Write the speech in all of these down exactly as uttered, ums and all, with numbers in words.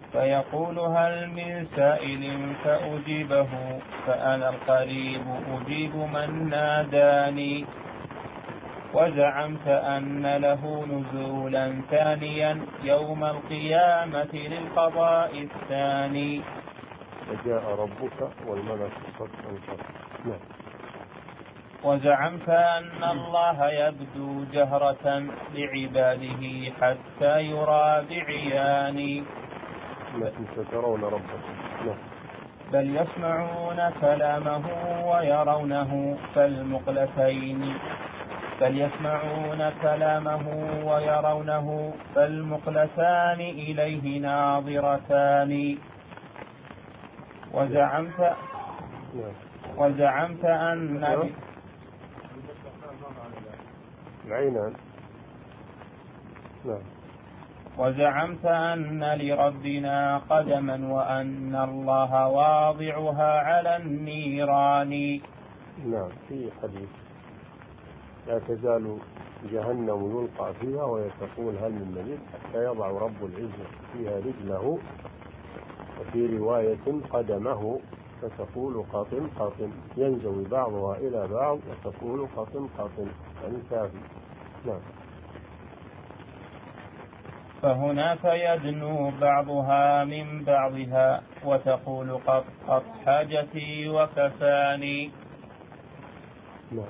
فيقول هل من سائل فأجيبه، فأنا القريب أجيب من ناداني. وزعمت أن له نزولا ثانيا يوم القيامة للقضاء الثاني. وجاء ربك والملك صفا صفا. وزعمت أن الله يبدو جهرة لعباده حتى يرى بعيان. لكن سترون ربكم. بل يسمعون كلامه ويرونه فالمقلتين بل يسمعون كلامه ويرونه فالمقلتان إليه ناظرتان. وزعمت وزعمت أن العينان. نعم. وزعمت أن لربنا قدما وأن الله واضعها على النيران. نعم. في حديث لا تزال جهنم يلقى فيها ويتقول هل من مزيد حتى يضع رب العزة فيها رجله، وفي رواية قدمه فتقول قاطن قاطن، ينزوي بعضها إلى بعض وتقول قاطن قاطن، يعني كافي. نعم. فهناك يدنو بعضها من بعضها وتقول قط قط حاجتي وكفاني. نعم.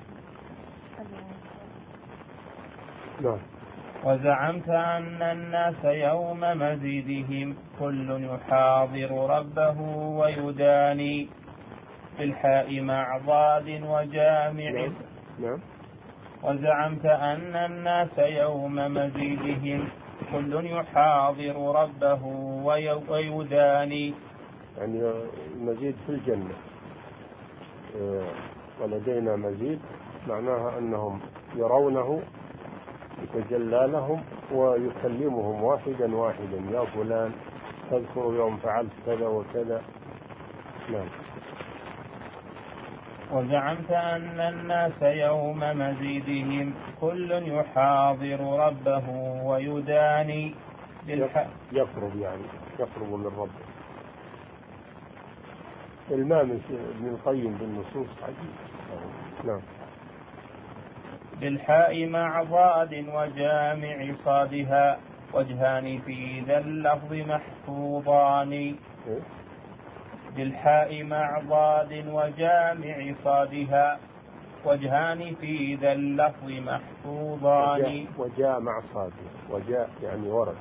نعم. وزعمت أن الناس يوم مزيدهم كل يحاضر ربه ويداني. بالحاء مع ضاد وجامع. نعم. نعم. وزعمت أن الناس يوم مزيدهم كل يحاضر ربه ويداني، يعني المزيد في الجنة، ولدينا مزيد معناها أنهم يرونه يتجلى لهم ويكلمهم واحدا واحدا، يا فلان تذكر يوم فعلت كذا وكذا. نعم. وزعمت أن الناس يوم مزيدهم كل يحاضر ربه ويداني. يقرب يعني يقرب من ربه. المام ابن القيم بالنصوص عجيب. نعم. بالحاء مع ضاد وجامع صادها وجهان في ذا اللفظ محفوظان. إيه؟ بالحاء مع ضاد وجامع صادها وجهان في ذا اللفظ محفوظان. وجاء, وجاء مع صادها، وجاء يعني ورد.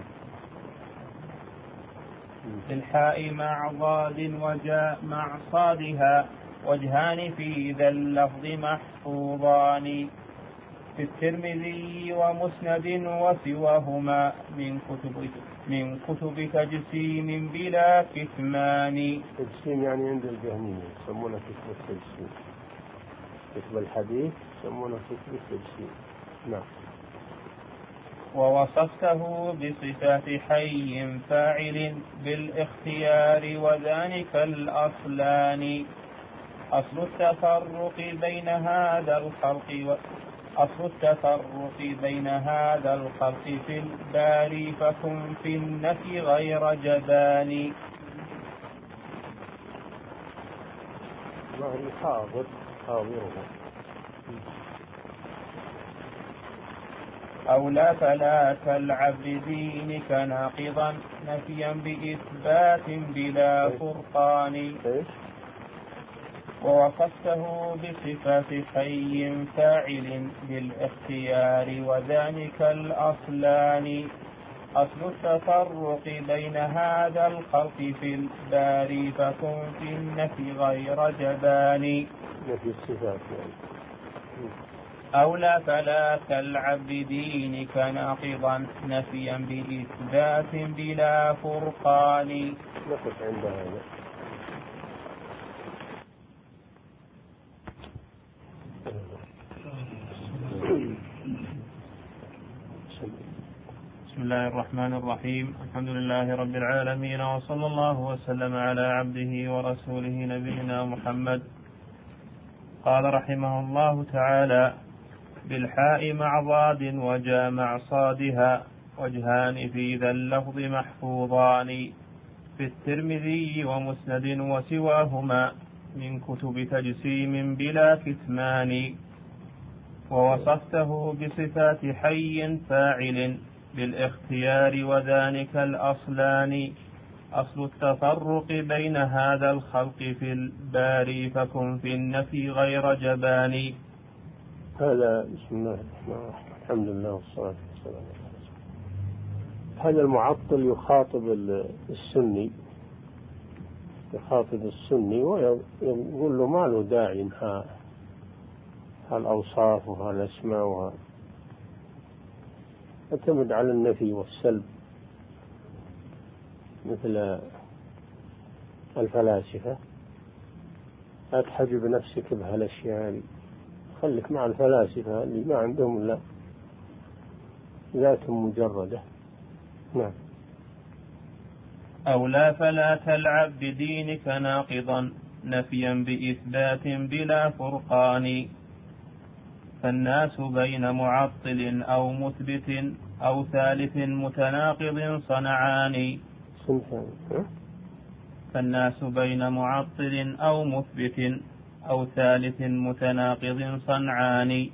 بالحاء مع ضاد وجاء مع صادها وجهان في ذا اللفظ محفوظان. في الترمذي ومسند وسواهما من كتب من كتب تجسيم بلا كتمان. تجسيم يعني عند الجهمية يسمونه كتب التجسيم، كتب الحديث يسمونه كتب التجسيم. نعم. ووصفته بصفات حي فاعل بالاختيار وذلك الأصلان. أصل التفرق بين هذا الخلق و... أصل التفرق بين هذا الخلق في الباري فكن في النفي غير جبان. الله حاضر حاضره. أو لا فلا تلعب بدينك ناقضا نفيا بإثبات بلا فرقان. ووصفته بصفة حي فاعل بالاختيار وذلك الأصلان. أصل التفرق بين هذا الخلق في الباري فكن في النفي غير جبان. نفي الصفات يعني. أو لا فلا تلعب بدينك ناقضا نفيا بإثبات بلا فرقان. نقف عند هذا. بسم الله الرحمن الرحيم. الحمد لله رب العالمين، وصلى الله وسلم على عبده ورسوله نبينا محمد. قال رحمه الله تعالى: بالحاء مع ضاد وجاء مع صادها وجهان في ذا اللفظ محفوظان في الترمذي ومسند وسواهما من كتب تجسيم بلا كتمان. ووصفته بصفات حي فاعل بالاختيار وذلك الأصلان. أصل التفرق بين هذا الخلق في الباري فكن في النفي غير جبان. هذا بسم الله الرحمن الرحيم الحمد لله والصلاة والسلام على رسول الله. هذا المعطل يخاطب السني يخاطب السني ويقول له ما له داعي انها هالأوصاف وهالأسماء اعتمد على النفي والسلب مثل الفلاسفة. لا تحجب نفسك بهالأشياء، خليك مع الفلاسفة اللي ما عندهم إلا ذات مجردة. نعم. أو لا فلا تلعب بدينك ناقضا نفيا بإثبات بلا فرقان. فالناس بين معطل أو مثبت أو ثالث متناقض صنعان. فالناس بين معطل أو مثبت أو ثالث متناقض صنعان.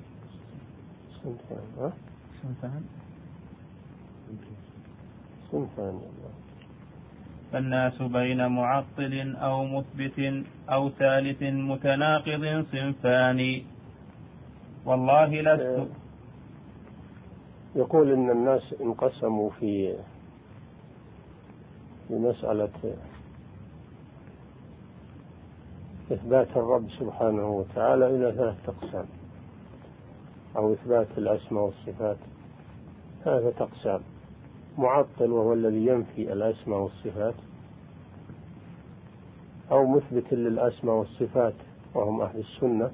فالناس بين معطل أو مثبت أو ثالث متناقض صنفان. والله لست. يقول إن الناس انقسموا في في مسألة إثبات الرب سبحانه وتعالى إلى ثلاثة أقسام، أو إثبات الأسماء والصفات ثلاثة أقسام: معطل وهو الذي ينفي الأسماء والصفات، أو مثبت للأسماء والصفات وهم أهل السنة.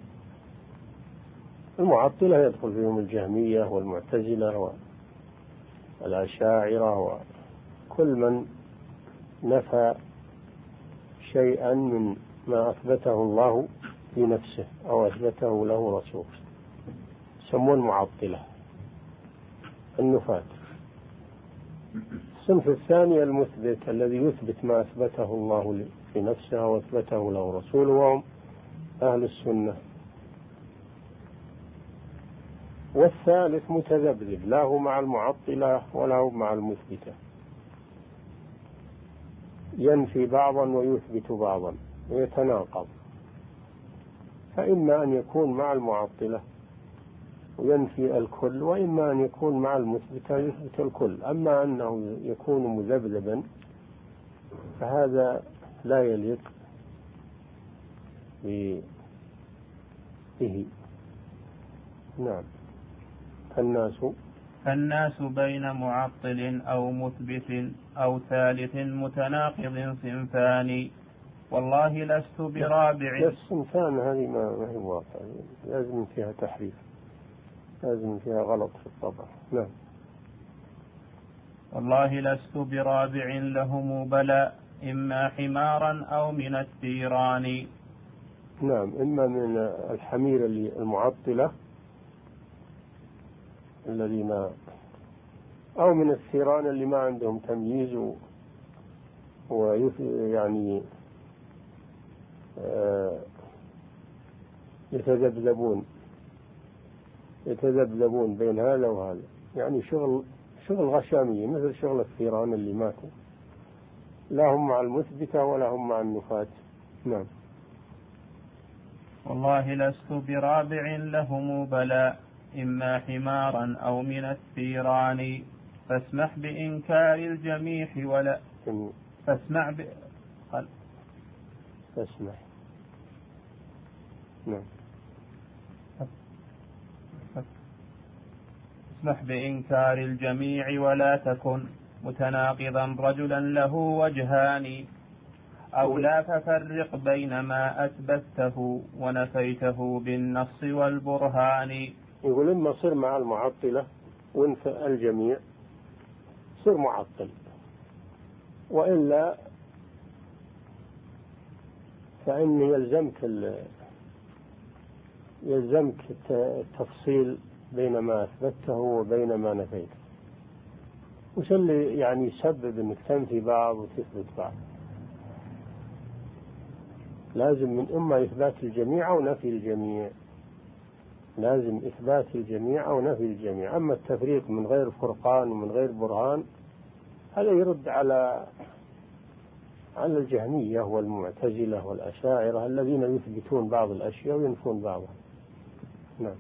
المعطلة يدخل فيهم الجهمية والمعتزلة والأشاعرة وكل من نفى شيئا من ما أثبته الله في نفسه أو أثبته له رسوله، يسمون معطلة النفاة. الصنف الثاني المثبت الذي يثبت ما أثبته الله في نفسه وأثبته له رسوله وهم أهل السنة. والثالث متذبذب، لا هو مع المعطلة ولا هو مع المثبتة، ينفي بعضا ويثبت بعضا ويتناقض. فإما أن يكون مع المعطلة وينفي الكل، وإما أن يكون مع المثبتة يثبت الكل. أما أنه يكون مذبذبا فهذا لا يليق به. نعم. الناس الناس بين معطل أو مثبت أو ثالث متناقض صنفان. والله لست برابع. الصنفان هذه ما هي واقع، لازم فيها تحريف، لازم فيها غلط في الطبع. نعم. والله لست برابع لهم بلى إما حمارا أو من الثيران. نعم، إما من الحمير المعطلة الذين، أو من الثيران اللي ما عندهم تمييز ويعني يتذبذبون يتذبذبون بين هذا وهذا، يعني شغل شغل غشامية مثل شغل الثيران اللي ماتوا، لا هم مع المثبتة ولا هم مع النفاة. نعم. والله لست برابع لهم بلى إما حمارا أو من الثيران. فاسمح بإنكار الجميع ولا فاسمع ب... قل... فاسمح. نعم. فاسمح بإنكار الجميع ولا تكن متناقضا رجلا له وجهان. أو لا تفرق بين ما أثبته ونفيته بالنص والبرهان. يقول إما صر مع المعطلة وانفى الجميع صر معطل، وإلا فإن يلزمك يلزمك التفصيل بين ما أثبته وبين ما نفيته. وش اللي يعني يسبب انك تنفي بعض وتثبت بعض؟ لازم من اما اثبات الجميع او نفي الجميع، لازم اثبات الجميع او نفي الجميع. اما التفريق من غير فرقان ومن غير برهان هذا يرد على على الجهمية والمعتزلة والأشاعرة الذين يثبتون بعض الأشياء وينفون بعضها. نعم.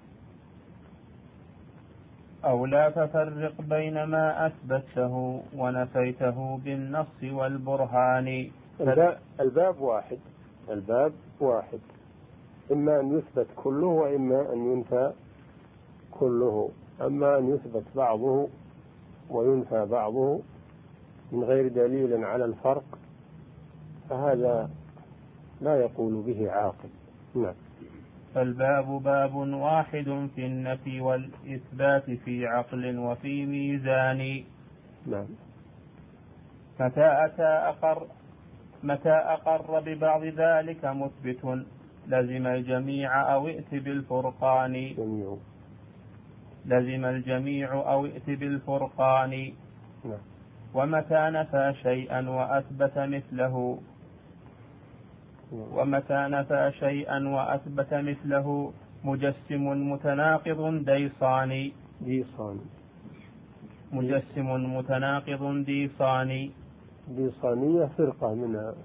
أو لا تفرق بين ما أثبته ونفيته بالنص والبرهان. الباب واحد، الباب واحد، إما أن يثبت كله وإما أن ينفى كله. أما أن يثبت بعضه وينفى بعضه من غير دليل على الفرق فهذا لا يقول به عاقل. نعم. فالباب باب واحد في النفي والإثبات في عقل وفي ميزان. نعم. متى أتى أقر متى أقر ببعض ذلك مثبت لزم الجميع أو ائت بالفرقان. جميع. لزم الجميع أو ائت بالفرقان. نعم. ومتى نفى شيئا وأثبت مثله ومتى نفى شيئا وأثبت مثله مجسم متناقض ديصان. ديصان. مجسم متناقض ديصان. ديصانية فرقة من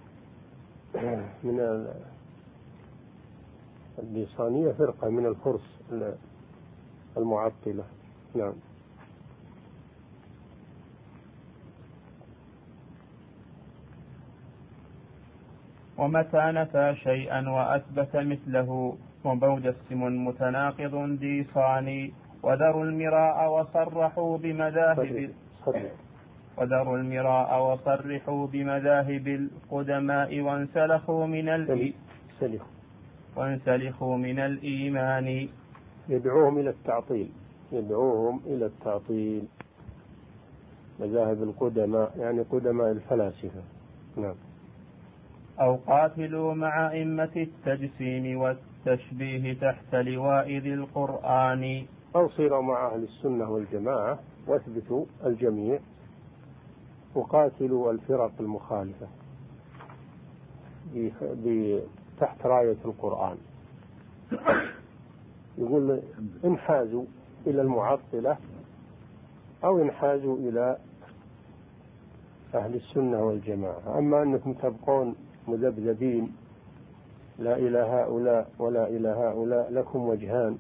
من الديصانية فرقة من الفرس المعطلة. نعم. ومتى نفى شيئا وأثبت مثله ومجسم متناقض ديصان. وذروا المراء وصرحوا بمذاهب وذروا المراء وصرحوا بمذاهب القدماء وانسلخوا من ال... وانسلخوا من الإيمان. يدعوهم إلى التعطيل، يدعوهم إلى التعطيل. مذاهب القدماء يعني قدماء الفلاسفة. نعم. أو قاتلوا مع أئمة التجسيم والتشبيه تحت لواء ذي القرآن. أو صيروا مع أهل السنة والجماعة واثبتوا الجميع وقاتلوا الفرق المخالفة تحت راية القرآن. يقول انحازوا إلى المعطلة أو انحازوا إلى أهل السنة والجماعة. أما أنكم تبقون مذبذبين لا إلى هؤلاء ولا إلى هؤلاء لكم وجهان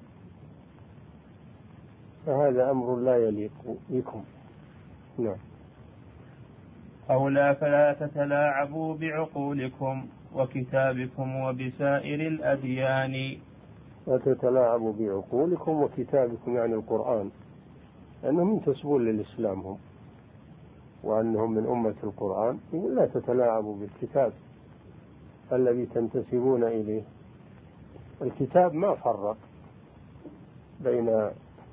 فهذا أمر لا يليق بكم. نعم. أو لا فلا تتلاعبوا بعقولكم وكتابكم وبسائر الأديان. لا تتلاعبوا بعقولكم وكتابكم يعني القرآن، لأنهم ينتسبون للإسلام هم وأنهم من أمة القرآن. يقول لا تتلاعبوا بالكتاب الذي تنتسبون إليه. الكتاب ما فرق بين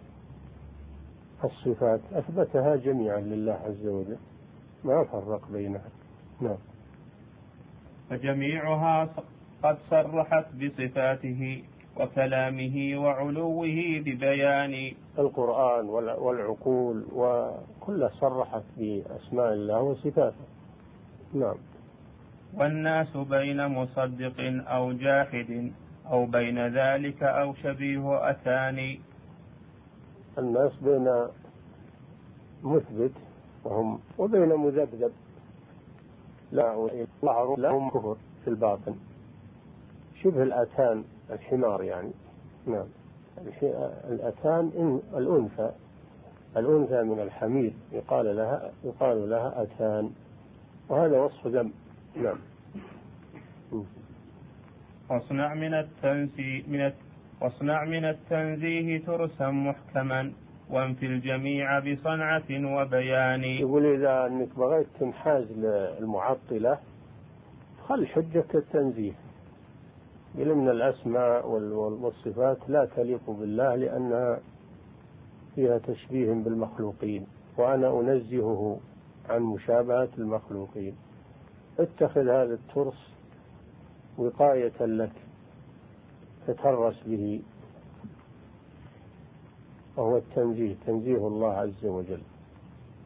الصفات، أثبتها جميعا لله عز وجل، ما فرق بينها. نعم. فجميعها قد صرحت بصفاته وكلامه وعلوه ببيان. القرآن والعقول وكلها صرحت بأسماء الله وصفاته. نعم. والناس بين مصدق أو جاحد أو بين ذلك أو شبيه أثاني. الناس بين مثبت وهم وبين مذبذب لا ظهر لهم كفر في الباطن شبه الأتان الحمار يعني. نعم. الأتان الأنثى الأنثى من الحمير يقال لها يقال لها أتان وهذا وصف ذم. نعم. واصنع من التنزيه من واصنع من التنزيه ترسا محكما وانفي الجميع بصنعة وبيان. يقول إذا أنك بغيت تنحاز للمعطلة خل حجك التنزيه. يقول من الأسماء والصفات لا تليق بالله لأنها فيها تشبيه بالمخلوقين وأنا أنزهه عن مشابهة المخلوقين. اتخذ هذا الترس وقاية لك تترس به وهو التنزيه، تنزيه الله عز وجل.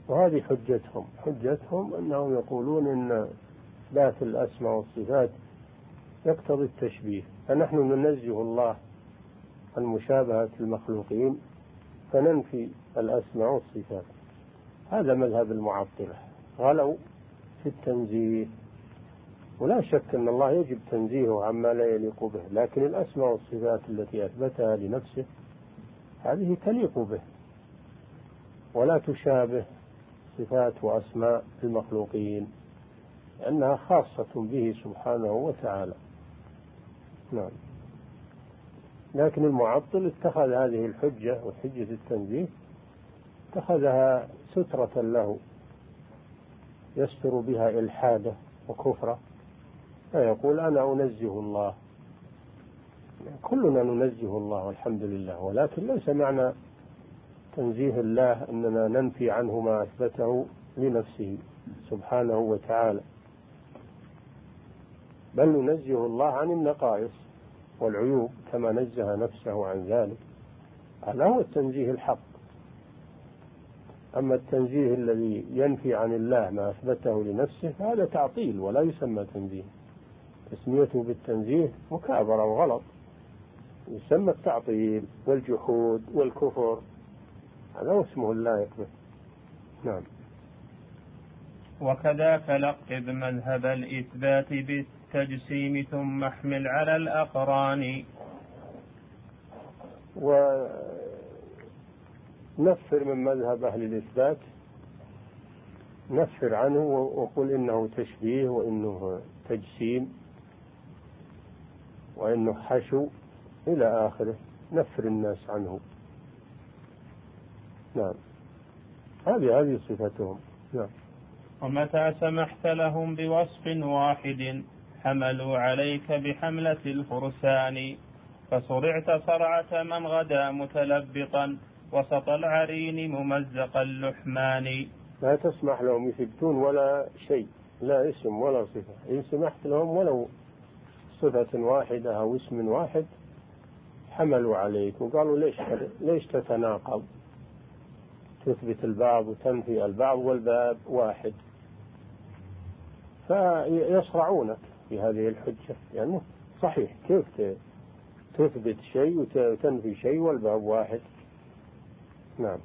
وهذه حجتهم حجتهم أنهم يقولون إن إثبات الأسماء والصفات يقتضي التشبيه، فنحن ننزه الله عن مشابهة المخلوقين فننفي الأسماء والصفات. هذا مذهب المعطلة، غلوا في التنزيه. ولا شك أن الله يجب تنزيهه عما لا يليق به، لكن الأسماء والصفات التي أثبتها لنفسه هذه تليق به ولا تشابه صفات وأسماء المخلوقين، لأنها خاصة به سبحانه وتعالى. نعم. لكن المعطل اتخذ هذه الحجة وحجة التنزيه اتخذها سترة له يستر بها إلحاده وكفره، فيقول أنا أنزه الله. كلنا ننزه الله والحمد لله، ولكن ليس معنى تنزيه الله أننا ننفي عنه ما أثبته لنفسه سبحانه وتعالى، بل ننزه الله عن النقائص والعيوب كما نزه نفسه عن ذلك. هذا هو التنزيه الحق. أما التنزيه الذي ينفي عن الله ما أثبته لنفسه هذا تعطيل ولا يسمى تنزيه. تسميته بالتنزيه مكابرة وغلط، يسمى التعطيل والجحود والكفر، هذا هو اسمه اللائق به. نعم. وكذاك لقب مذهب الإثبات بالتجسيم ثم احمل على الأقران. ونفر من مذهب أهل الإثبات، نفر عنه وقل إنه تشبيه وإنه تجسيم وإنه حشو إلى آخره، نفر الناس عنه. نعم. هذه هذه صفتهم. نعم. ومتى سمحت لهم بوصف واحد حملوا عليك بحملة الفرسان، فصرعت صرعة من غدا متلبطا وسط العرين ممزق اللحمان. لا تسمح لهم يثبتون ولا شيء، لا اسم ولا صفة. إن سمحت لهم ولو صفة واحدة أو اسم واحد حملوا عليك وقالوا ليش ليش تتناقض، تثبت البعض وتنفي البعض والباب واحد، فيصرعونك في هذه الحجة. يعني صحيح، كيف تثبت شيء وتنفي شيء والباب واحد؟ نعم.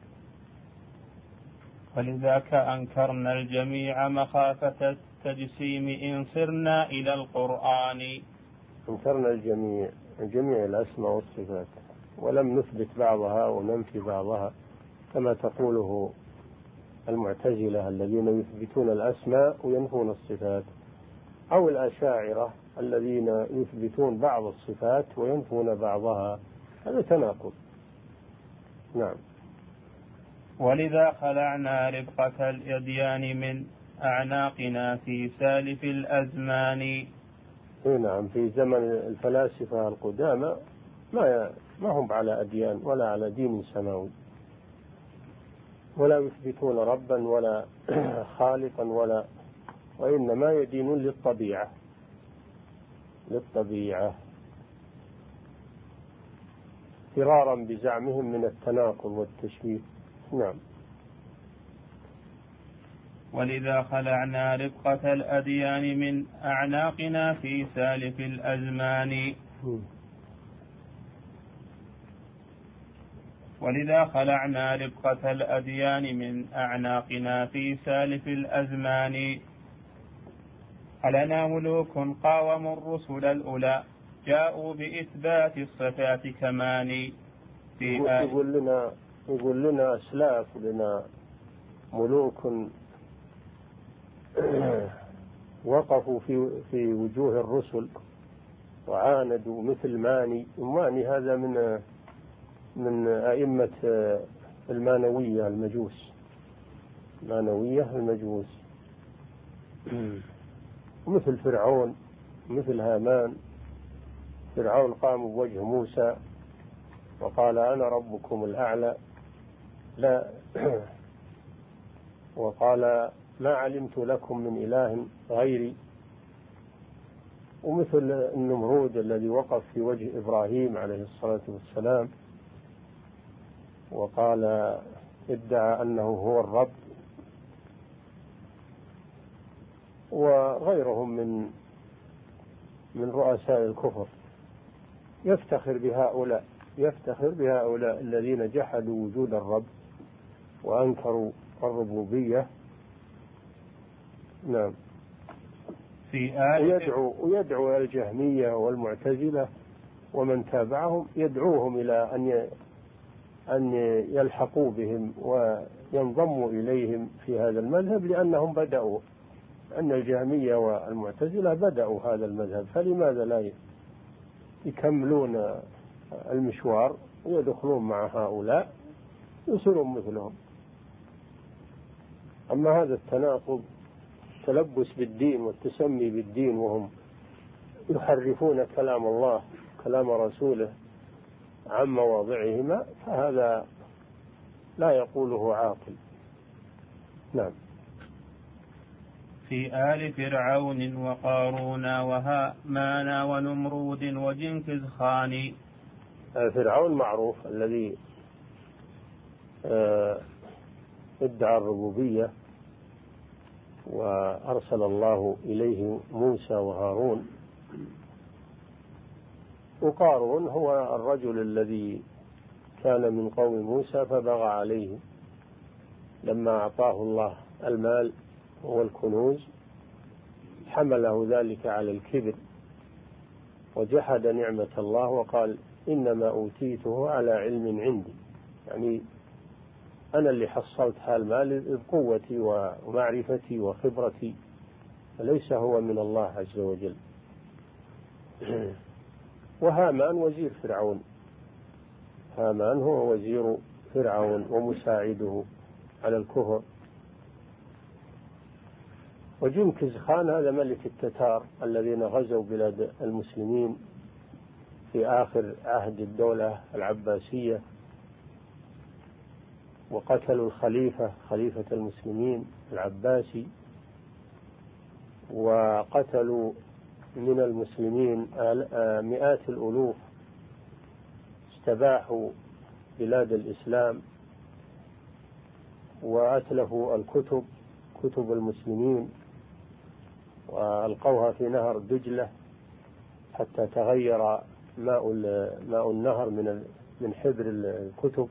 ولذاك أنكرنا الجميع مخافة التجسيم إن صرنا إلى القرآن. أنكرنا الجميع جميع الأسماء والصفات ولم نثبت بعضها وننفي بعضها كما تقوله المعتزلة الذين يثبتون الأسماء وينفون الصفات، أو الأشاعرة الذين يثبتون بعض الصفات وينفون بعضها، هذا تناقض. نعم. ولذا خلعنا ربقة الأديان من أعناقنا في سالف الأزمان. نعم. في زمن الفلاسفة القدامى ما ما هم على أديان ولا على دين سماوي، ولا يثبتون ربا ولا خالقا ولا، وإنما يدينون للطبيعة للطبيعة فرارا بزعمهم من التناقض والتشبيه. نعم. ولذا خلعنا ربقة الأديان من أعناقنا في سالف الأزمان. ولذا خلعنا ربقة الأديان من أعناقنا في سالف الأزمان. ألنا ملوك قاوموا الرسل الأولى جاءوا بإثبات الصفات كمان. في يقول لنا يقول لنا أسلاف لنا ملوك وقفوا في في وجوه الرسل وعاندوا مثل ماني. ماني هذا من من أئمة المانوية المجوس، المانوية المجوس، مثل فرعون مثل هامان. فرعون قام بوجه موسى وقال أنا ربكم الأعلى، لا وقال ما علمت لكم من إله غيري. ومثل النمرود الذي وقف في وجه إبراهيم عليه الصلاة والسلام وقال ادعى أنه هو الرب وغيرهم من من رؤساء الكفر يفتخر بهؤلاء يفتخر بهؤلاء الذين جحدوا وجود الرب وأنكروا الربوبية. نعم. في آية ويدعو, ويدعو الجهمية والمعتزلة ومن تابعهم، يدعوهم إلى أن أن يلحقوا بهم وينضموا إليهم في هذا المذهب، لأنهم بدأوا، أن الجهمية والمعتزلة بدأوا هذا المذهب، فلماذا لا يكملون المشوار ويدخلون مع هؤلاء يصيرون مثلهم؟ أما هذا التناقض، التلبس بالدين والتسمي بالدين وهم يحرفون كلام الله كلام رسوله عن مواضعهما، فهذا لا يقوله عاقل. نعم. في آل فرعون وقارون وهامان ونمرود وجنكز خان. فرعون معروف الذي ادعى الربوبية وأرسل الله إليه موسى وهارون. وقارون هو الرجل الذي كان من قوم موسى فبغى عليه لما أعطاه الله المال والكنوز، حمله ذلك على الكبر وجحد نعمة الله وقال إنما أوتيته على علم عندي، يعني أنا اللي حصلت هالمال بقوتي ومعرفتي وخبرتي، فليس هو من الله عز وجل. وهامان وزير فرعون، هامان هو وزير فرعون ومساعده على الكفر. وجنكز خان هذا ملك التتار الذين غزوا بلاد المسلمين في آخر عهد الدولة العباسية، وقتلوا الخليفة خليفة المسلمين العباسي، وقتلوا من المسلمين مئات الألوف، استباحوا بلاد الإسلام وأتلفوا الكتب كتب المسلمين وألقوها في نهر دجلة حتى تغير ماء ماء النهر من من حبر الكتب.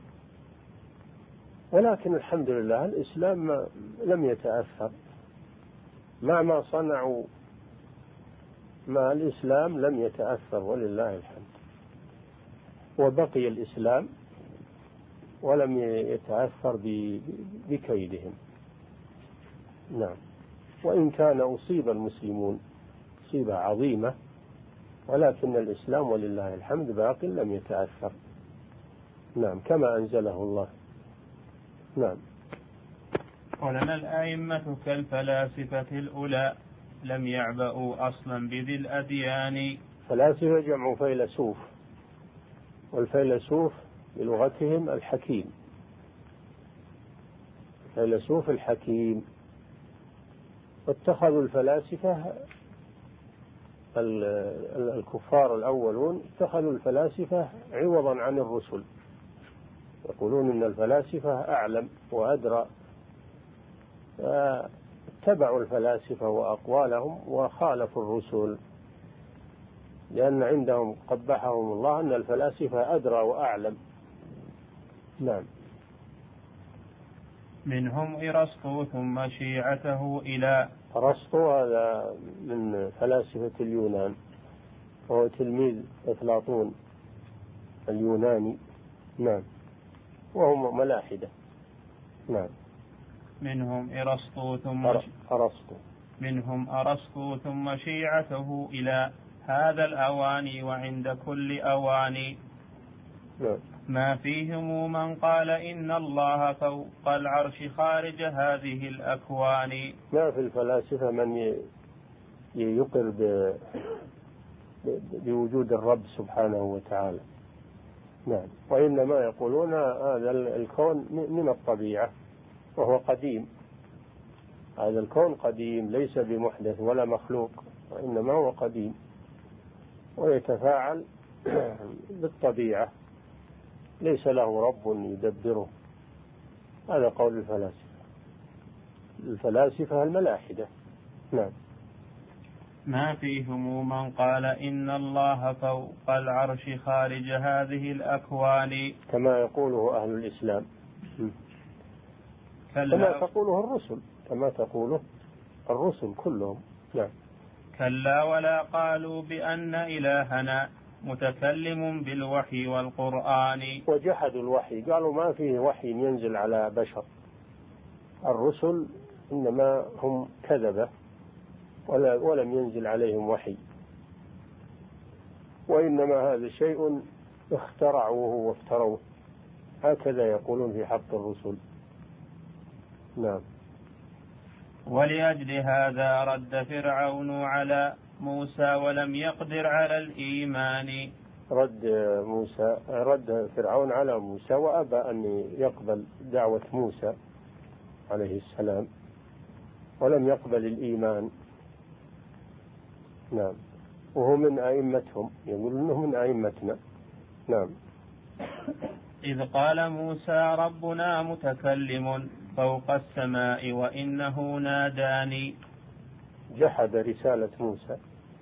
ولكن الحمد لله الإسلام لم يتأثر مع ما صنعوا، مع الإسلام لم يتأثر ولله الحمد، وبقي الإسلام ولم يتأثر بكيدهم. نعم. وإن كان أصيب المسلمون مصيبة عظيمة، ولكن الإسلام ولله الحمد باق لم يتأثر. نعم، كما أنزله الله. نعم. ولنا الأئمة كالفلاسفة الأولى لم يعبأوا أصلا بذي الأديان. فلاسفة جمع فيلسوف، والفيلسوف بلغتهم الحكيم، فيلسوف الحكيم. واتخذوا الفلاسفة الكفار الأولون اتخذوا الفلاسفة عوضا عن الرسل، يقولون إن الفلاسفة أعلم وأدرى، اتبعوا الفلاسفة وأقوالهم وخالفوا الرسل، لأن عندهم قبحهم الله أن الفلاسفة أدرى وأعلم. نعم. منهم إرسطو ثم شيعته إلى. أرسطو هذا من فلاسفة اليونان، وهو تلميذ أفلاطون اليوناني. نعم. وهم ملاحدة. نعم. منهم إرسطو ثم أرسطو منهم أرسطو ثم شيعته إلى هذا الأواني وعند كل أواني. نعم. ما فيهم من قال إن الله فوق العرش خارج هذه الأكوان. ما في الفلاسفة من يقر بوجود الرب سبحانه وتعالى. نعم. وإنما يقولون هذا الكون من الطبيعة وهو قديم، هذا الكون قديم ليس بمحدث ولا مخلوق، وإنما هو قديم ويتفاعل بالطبيعة، ليس له رب يدبره. هذا قول الفلاسفة الفلاسفة الملاحدة. نعم. ما فيهم من قال إن الله فوق العرش خارج هذه الأكوان كما يقوله أهل الإسلام، كما تقوله الرسل كما تقوله الرسل كلهم. نعم. كلا ولا قالوا بأن إلهنا متكلم بالوحي والقرآن. وجحدوا الوحي، قالوا ما فيه وحي ينزل على بشر. الرسل إنما هم كذبة ولا ولم ينزل عليهم وحي، وإنما هذا شيء اخترعوه وافتروه، هكذا يقولون في حق الرسل. نعم. ولأجل هذا رد فرعون على موسى ولم يقدر على الإيمان. رد موسى رد فرعون على موسى وأبى أن يقبل دعوة موسى عليه السلام، ولم يقبل الإيمان. نعم. وهو من أئمتهم، يقول إنه من أئمتنا. نعم. إذ قال موسى ربنا متكلم فوق السماء وإنه ناداني. جحد رسالة موسى،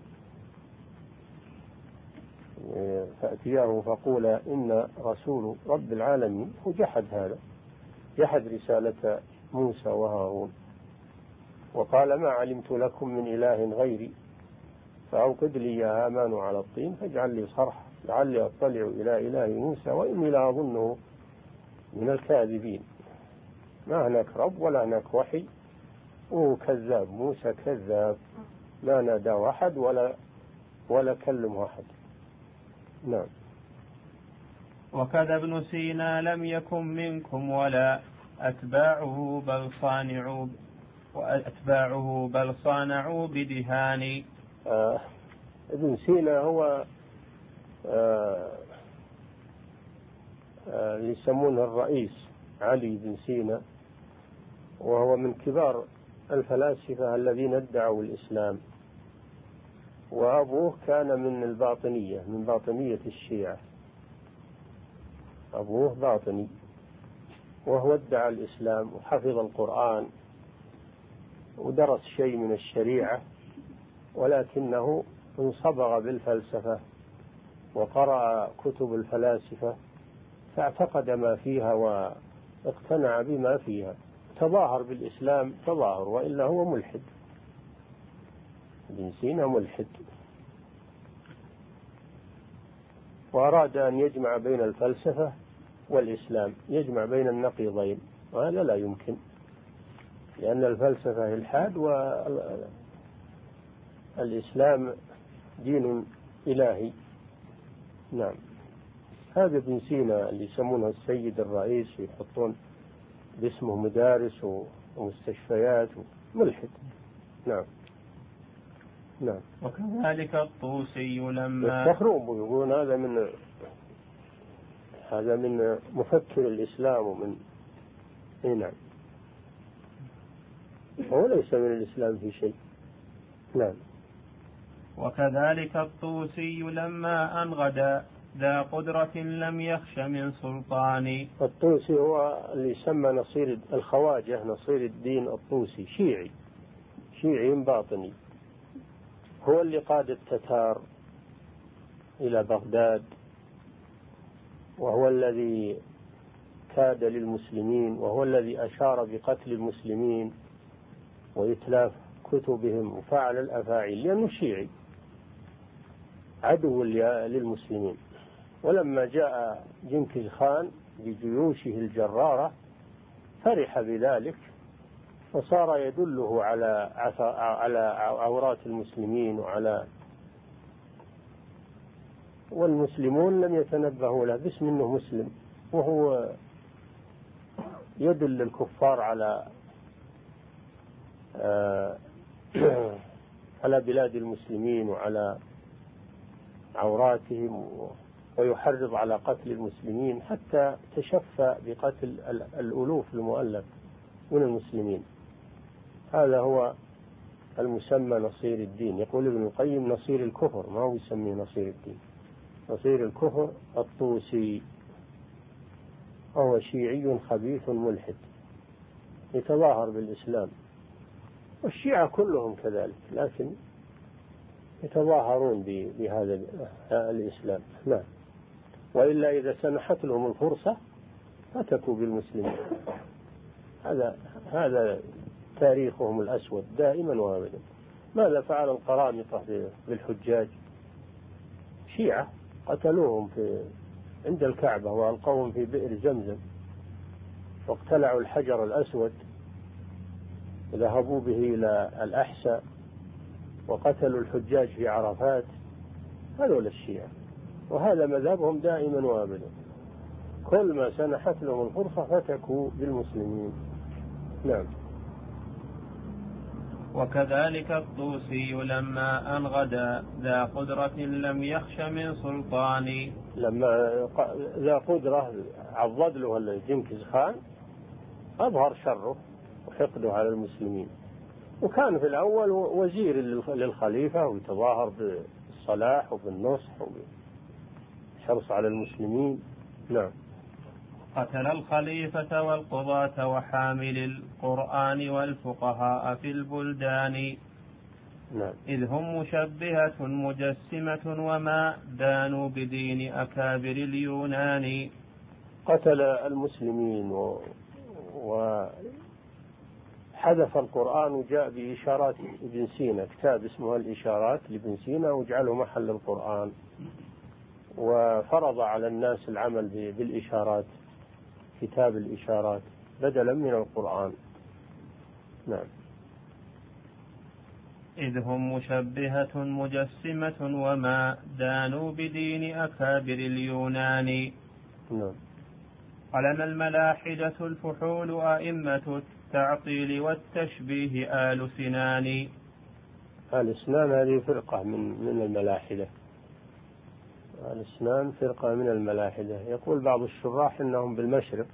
فأتياه فقولا إن رسول رب العالمين، هو جحد هذا، جحد رسالة موسى وهارون، وقال ما علمت لكم من إله غيري فأوقد لي يا هامان على الطين فاجعل لي صرحا لعلي أطلع إلى إله موسى وإني لأظنه من الكاذبين. ما هناك رب ولا هناك وحي، وهو كذاب، موسى كذاب، ما نادى أحد ولا ولا كلم أحد. نعم. وكذا ابن سينا لم يكن منكم ولا أتباعه بل صانعوا وأتباعه بل صانعوا بدهان. آه ابن سينا هو آه آه يسمونه الرئيس علي بن سينا، وهو من كبار الفلاسفة الذين ادعوا الإسلام، وأبوه كان من الباطنية، من باطنية الشيعة، أبوه باطني، وهو ادعى الإسلام وحفظ القرآن ودرس شيء من الشريعة، ولكنه انصبغ بالفلسفة وقرأ كتب الفلاسفة فاعتقد ما فيها واقتنع بما فيها، تظاهر بالإسلام تظاهر، وإلا هو ملحد. ابن سينا ملحد، وأراد أن يجمع بين الفلسفة والإسلام، يجمع بين النقيضين، وهذا لا يمكن، لأن الفلسفة إلحاد والإسلام دين إلهي. نعم. هذا ابن سينا اللي يسمونه السيد الرئيس، يحطون باسمه مدارس ومستشفيات، ملحد. نعم. نعم. وكذلك الطوسي لما يفتخرون ويقولون هذا من هذا من مفكر الإسلام ومن إيه. نعم. هو ليس من الإسلام في شيء. نعم. وكذلك الطوسي لما أن غدا ذا قدرة لم يخش من سلطان. الطوسي هو اللي يسمى نصير الخواجة، نصير الدين الطوسي، شيعي شيعي باطني، هو اللي قاد التتار إلى بغداد، وهو الذي كاد للمسلمين، وهو الذي أشار بقتل المسلمين وإتلاف كتبهم وفعل الأفاعيل، لأنه شيعي عدو للمسلمين. ولما جاء جنكيز خان بجيوشه الجرارة فرح بذلك، فصار يدله على على عورات المسلمين وعلى والمسلمون لم يتنبهوا له باسم انه مسلم، وهو يدل الكفار على على بلاد المسلمين وعلى عوراتهم، ويحرض على قتل المسلمين حتى تشفى بقتل الألوف المؤلف من المسلمين. هذا هو المسمى نصير الدين. يقول ابن القيم نصير الكفر، ما هو يسميه نصير الدين. نصير الكفر الطوسي، وهو شيعي خبيث ملحد يتظاهر بالإسلام، والشيعة كلهم كذلك، لكن يتظاهرون بهذا الإسلام. نعم. وإلا إذا سنحت لهم الفرصة فتكوا بالمسلمين. هذا هذا تاريخهم الأسود دائما وابدا. ماذا فعل القرامطة بالحجاج؟ شيعة قتلوهم في عند الكعبة وألقوهم في بئر زمزم، واقتلعوا الحجر الأسود وذهبوا به إلى الأحساء وقتلوا الحجاج في عرفات. هذول الشيعة، وهذا مذهبهم دائما وابدا. كل ما سنحت لهم الفرصة فتكوا بالمسلمين. نعم. وكذلك الطوسي لما أن غدا ذا قدرة لم يخش من سلطان. لما ذا قدرة عضد له جنكيز خان أظهر شره وحقده على المسلمين، وكان في الأول وزير للخليفة ويتظاهر بالصلاح وبالنصح وبالحرص على المسلمين. نعم. قتل الخليفة والقضاة وحامل القرآن والفقهاء في البلدان. نعم. إذ هم مشبهة مجسمة وما دانوا بدين أكابر اليونان. قتل المسلمين و... وحذف القرآن وجاء بإشارات ابن سينا، كتاب اسمه الإشارات لابن سينا، وجعله محل القرآن، وفرض على الناس العمل بالإشارات، كتاب الإشارات بدلا من القرآن. نعم. إذ هم مشبهة مجسمة وما دانوا بدين أكابر اليونان. نعم. قلنا الملاحدة الفحول أئمة التعطيل والتشبيه آل سنان. آل سنان هذه فرقة من من الملاحدة. آل سنان فرقة من الملاحدة. يقول بعض الشراح إنهم بالمشرق،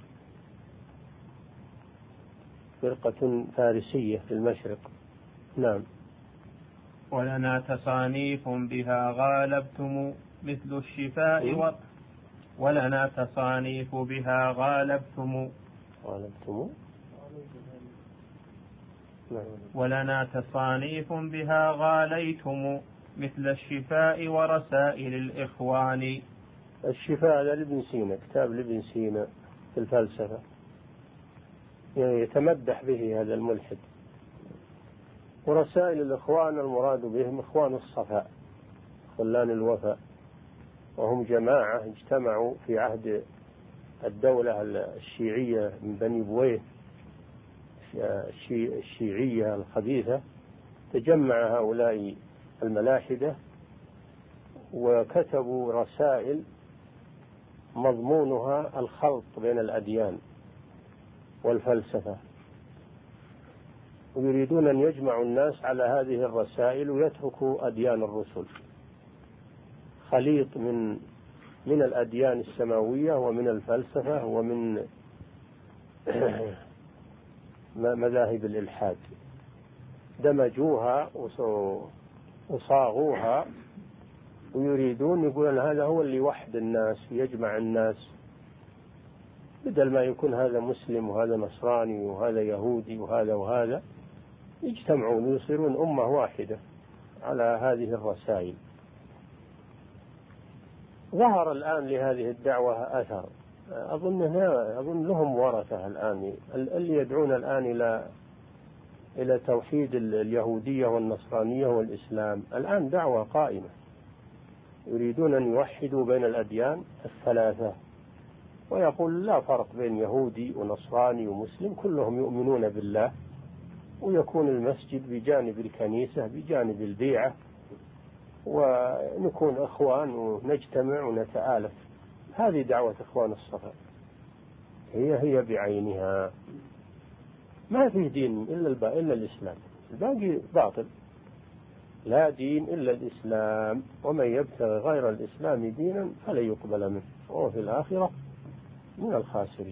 فرقة فارسية في المشرق. نعم. ولنا تصانيف بها غالبتم مثل الشفاء و... ولنا تصانيف بها غالبتم غالبتم ولنا تصانيف بها غاليتم مثل الشفاء ورسائل الإخوان. الشفاء لابن سينا، كتاب لابن سينا في الفلسفة، يعني يتمدح به هذا الملحد. ورسائل الإخوان المراد بهم إخوان الصفاء خلان الوفاء، وهم جماعة اجتمعوا في عهد الدولة الشيعية من بني بويه الشيعية الخبيثة. تجمع هؤلاء الملاحدة وكتبوا رسائل مضمونها الخلط بين الأديان والفلسفة، ويريدون أن يجمعوا الناس على هذه الرسائل ويتركوا أديان الرسل، خليط من من الأديان السماوية ومن الفلسفة ومن مذاهب الإلحاد. دمجوها وصاغوها ويريدون يقولون هذا هو اللي يوحد الناس ويجمع الناس، بدل ما يكون هذا مسلم وهذا نصراني وهذا يهودي وهذا وهذا، يجتمعون ويصيرون أمة واحدة على هذه الرسائل. ظهر الآن لهذه الدعوة أثر، أظن أظن لهم ورثة الآن، اللي يدعون الآن إلى إلى توحيد اليهودية والنصرانية والإسلام. الآن دعوة قائمة، يريدون أن يوحدوا بين الأديان الثلاثة، ويقول لا فرق بين يهودي ونصراني ومسلم، كلهم يؤمنون بالله، ويكون المسجد بجانب الكنيسة بجانب البيعة، ونكون أخوان ونجتمع ونتآلف. هذه دعوة إخوان الصفا، هي هي بعينها. ما في دين إلا إلا الإسلام، الباقي باطل. لا دين إلا الإسلام، ومن يبتغي غير الإسلام دينا فلن يقبل منه وهو في الآخرة من الخاسرين.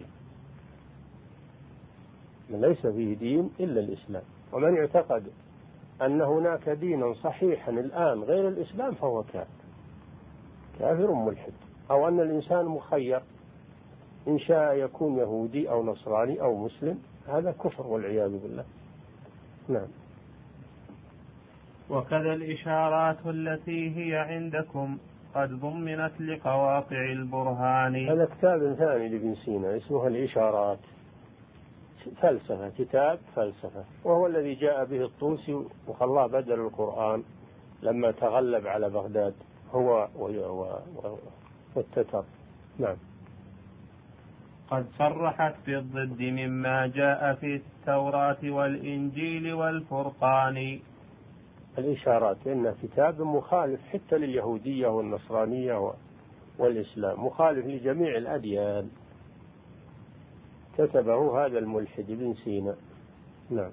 من ليس فيه دين إلا الإسلام، ومن اعتقد أن هناك دينا صحيحا الآن غير الإسلام فهو كافر كافر ملحد. أو أن الإنسان مخير إن شاء يكون يهودي أو نصراني أو مسلم، هذا كفر والعياذ بالله. نعم. وكذا الإشارات التي هي عندكم قد ضمنت لقواطع البرهان. هذا كتاب ثاني لابن سينا اسمه الإشارات، فلسفة، كتاب فلسفة، وهو الذي جاء به الطوسي وخلاه بدل القرآن لما تغلب على بغداد هو والتتر. نعم. قد صرحت بالضد مما جاء في التوراة والإنجيل والفرقان. الإشارات إنه كتاب مخالف حتى لليهودية والنصرانية والإسلام، مخالف لجميع الأديان، كتبه هذا الملحد ابن سينا. نعم.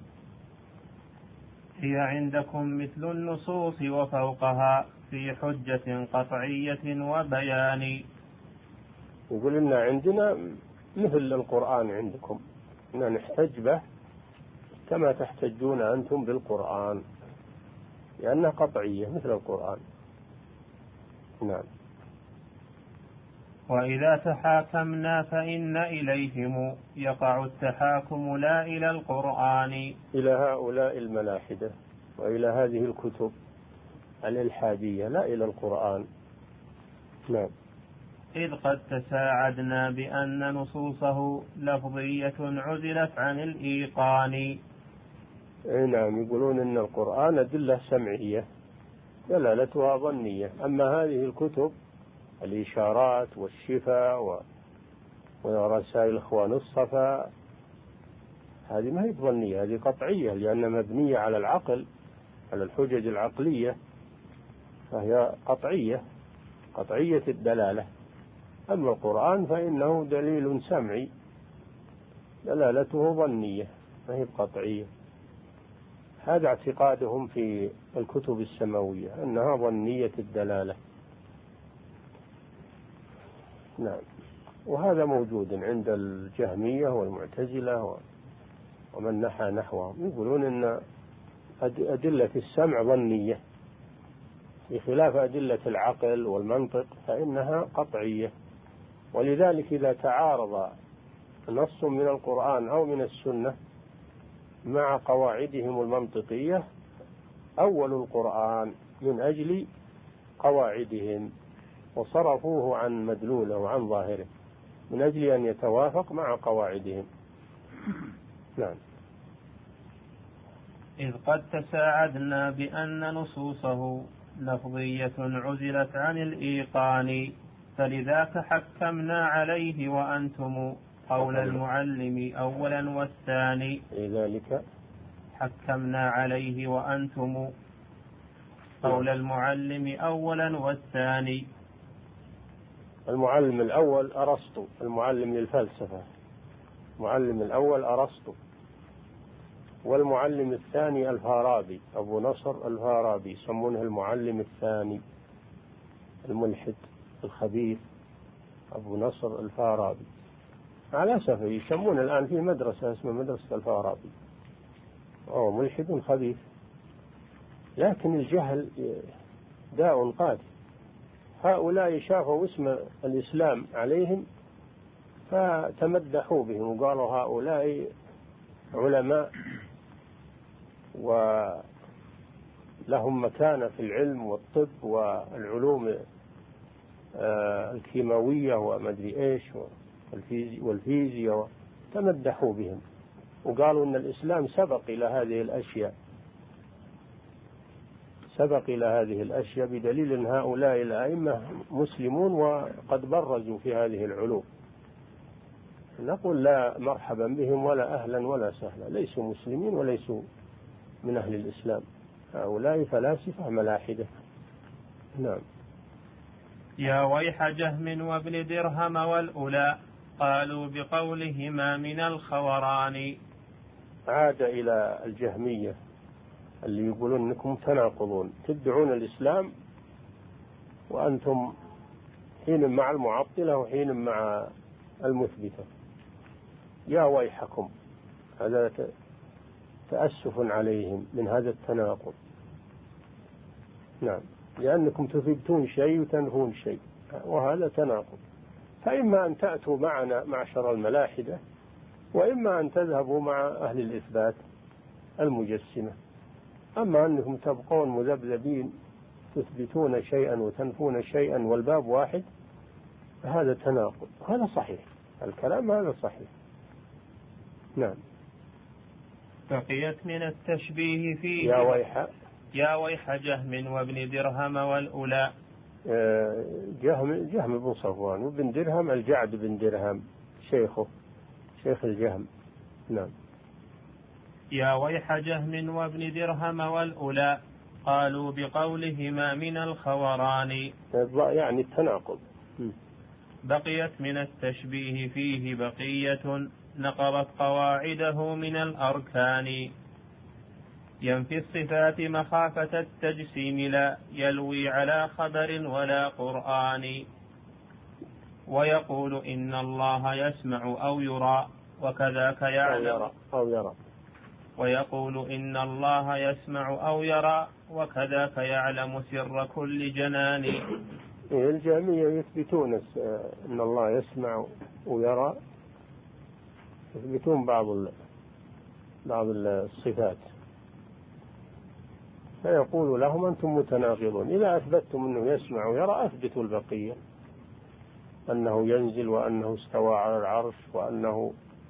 هي عندكم مثل النصوص وفوقها في حجة قطعية وبيان. يقول إن عندنا مثل القرآن عندكم، إن نحتج به كما تحتجون أنتم بالقرآن، لأنها قطعية مثل القرآن. نعم. وإذا تحاكمنا فإن إليهم يقع التحاكم لا إلى القرآن. إلى هؤلاء الملاحدة وإلى هذه الكتب الإلحادية، لا إلى القرآن. نعم. إذ قد تساعدنا بأن نصوصه لفظية عزلت عن الإيقان. نعم. يقولون إن القرآن أدلة سمعية دلالتها ظنية، أما هذه الكتب الإشارات والشفاء ورسائل إخوان الصفا هذه ما هي ظنية، هذه قطعية، لأنها مبنية على العقل، على الحجج العقلية، فهي قطعية قطعية الدلالة. أما القرآن فإنه دليل سمعي دلالته ظنية ما هي قطعية. هذا اعتقادهم في الكتب السماوية أنها ظنية الدلالة. نعم. وهذا موجود عند الجهمية والمعتزلة ومن نحى نحوهم، يقولون أن أدلة السمع ظنية بخلاف أدلة العقل والمنطق فإنها قطعية. ولذلك إذا تعارض نص من القرآن أو من السنة مع قواعدهم المنطقية أول القرآن من أجل قواعدهم وصرفوه عن مدلوله وعن ظاهره من أجل أن يتوافق مع قواعدهم. نعم. إذ قد تساعدنا بأن نصوصه لفظية عزلت عن الإيقان، فلذاك حكمنا عليه وأنتم قول المعلم أولا والثاني. لذلك حكمنا عليه وأنتم قول المعلم أولا والثاني. المعلم الأول أرسطو، المعلم للفلسفة، المعلم الأول أرسطو، والمعلم الثاني الفارابي، أبو نصر الفارابي، يسمونه المعلم الثاني الملحد الخبيث أبو نصر الفارابي. على أسف يسمون الآن في مدرسة اسمها مدرسة الفارابي، أو ملحد خبيث، لكن الجهل داء قاتل. هؤلاء شافوا اسم الإسلام عليهم فتمدحوا بهم وقالوا هؤلاء علماء ولهم مكانة في العلم والطب والعلوم الكيماوية ومدري إيش والفيزياء، تمدحوا بهم وقالوا أن الإسلام سبق إلى هذه الأشياء سبق إلى هذه الأشياء بدليل أن هؤلاء الأئمة مسلمون وقد برزوا في هذه العلوم. نقول لا مرحبا بهم ولا أهلا ولا سهلا، ليسوا مسلمين وليسوا من أهل الإسلام، هؤلاء فلاسفة ملاحدة. نعم. يا ويح جهم وابن درهم والأولى قالوا بقولهما من الخوران. عاد إلى الجهمية اللي يقولون أنكم تناقضون، تدعون الإسلام وأنتم حين مع المعطلة وحين مع المثبتة. يا ويحكم، هذا تأسف عليهم من هذا التناقض. نعم. لأنكم تثبتون شيء وتنفون شيء، وهذا تناقض. فإما أن تأتوا معنا معشر الملاحدة، وإما أن تذهبوا مع أهل الإثبات المجسمة. أما أنكم تبقون مذبذبين تثبتون شيئا وتنفون شيئا والباب واحد فهذا تناقض. هذا صحيح، الكلام هذا صحيح. نعم. بقيت من التشبيه فيه يا ويح يا ويح جهم وابن درهم والأولى. جهم جهم بن صفوان وابن درهم الجعد بن درهم شيخه شيخ الجهم. نعم. يا ويح جهم وابن درهم والأولى قالوا بقولهما من الخوران، يعني التناقض. بقيت من التشبيه فيه بقية نقضت قواعده من الأركان، ينفي الصفات مخافة التجسيم لا يلوي على خبر ولا قرآن، ويقول إن الله يسمع أو يرى وكذاك يعلم أو يرى, أو يرى. ويقول إن الله يسمع أو يرى وكذاك يعلم سر كل جنان. الجهمية يثبتون أن الله يسمع ويرى، يثبتون بعض بعض الصفات، فيقول لهم أنتم متناقضون، إذا أثبتتم أنه يسمع ويرى أثبتوا البقية، أنه ينزل وأنه استوى على العرش وأنه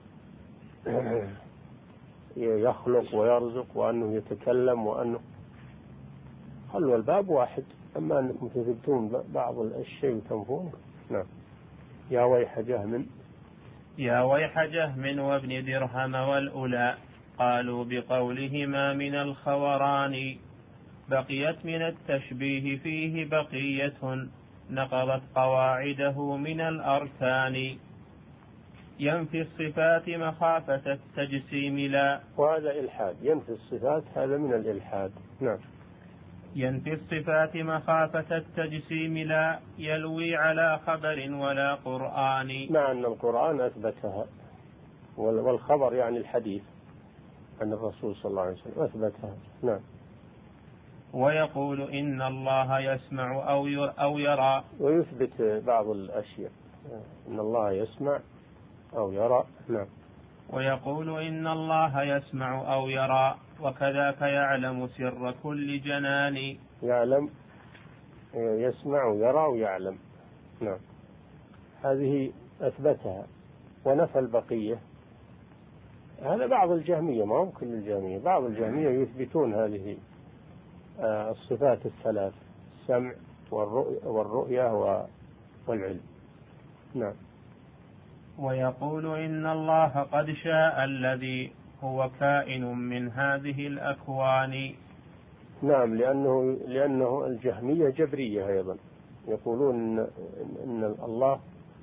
يخلق ويرزق وأنه يتكلم وأنه، خلوا الباب واحد. أما أنكم تثبتون بعض الشيء وتنفونه. نعم. يا ويح جهم يا ويح جهم وابن درهم والأولى قالوا بقولهما من الخوران، بقيت من التشبيه فيه بقية نقضت قواعده من الأركان، ينفي الصفات مخافة التجسيم لا. وهذا إلحاد، ينفي الصفات هذا من الإلحاد. نعم. ينفي الصفات مخافة التجسيم لا يلوي على خبر ولا قرآن، مع أن القرآن أثبتها، والخبر يعني الحديث عن الرسول صلى الله عليه وسلم أثبتها. نعم. ويقول إن الله يسمع أو يرى، ويثبت بعض الأشياء، إن الله يسمع أو يرى. نعم. ويقول إن الله يسمع أو يرى وكذاك يعلم سر كل جنان. يعلم، يسمع ويرى ويعلم. نعم. هذه أثبتها ونفى البقية. هذا بعض الجهمية، ما هو كل الجهمية، بعض الجهمية يثبتون هذه الصفات الثلاث، السمع والرؤية والعلم. نعم. ويقول إن الله قد شاء الذي هو كائن من هذه الأكوان. نعم. لأنه لأنه الجهمية جبرية أيضا، يقولون إن الله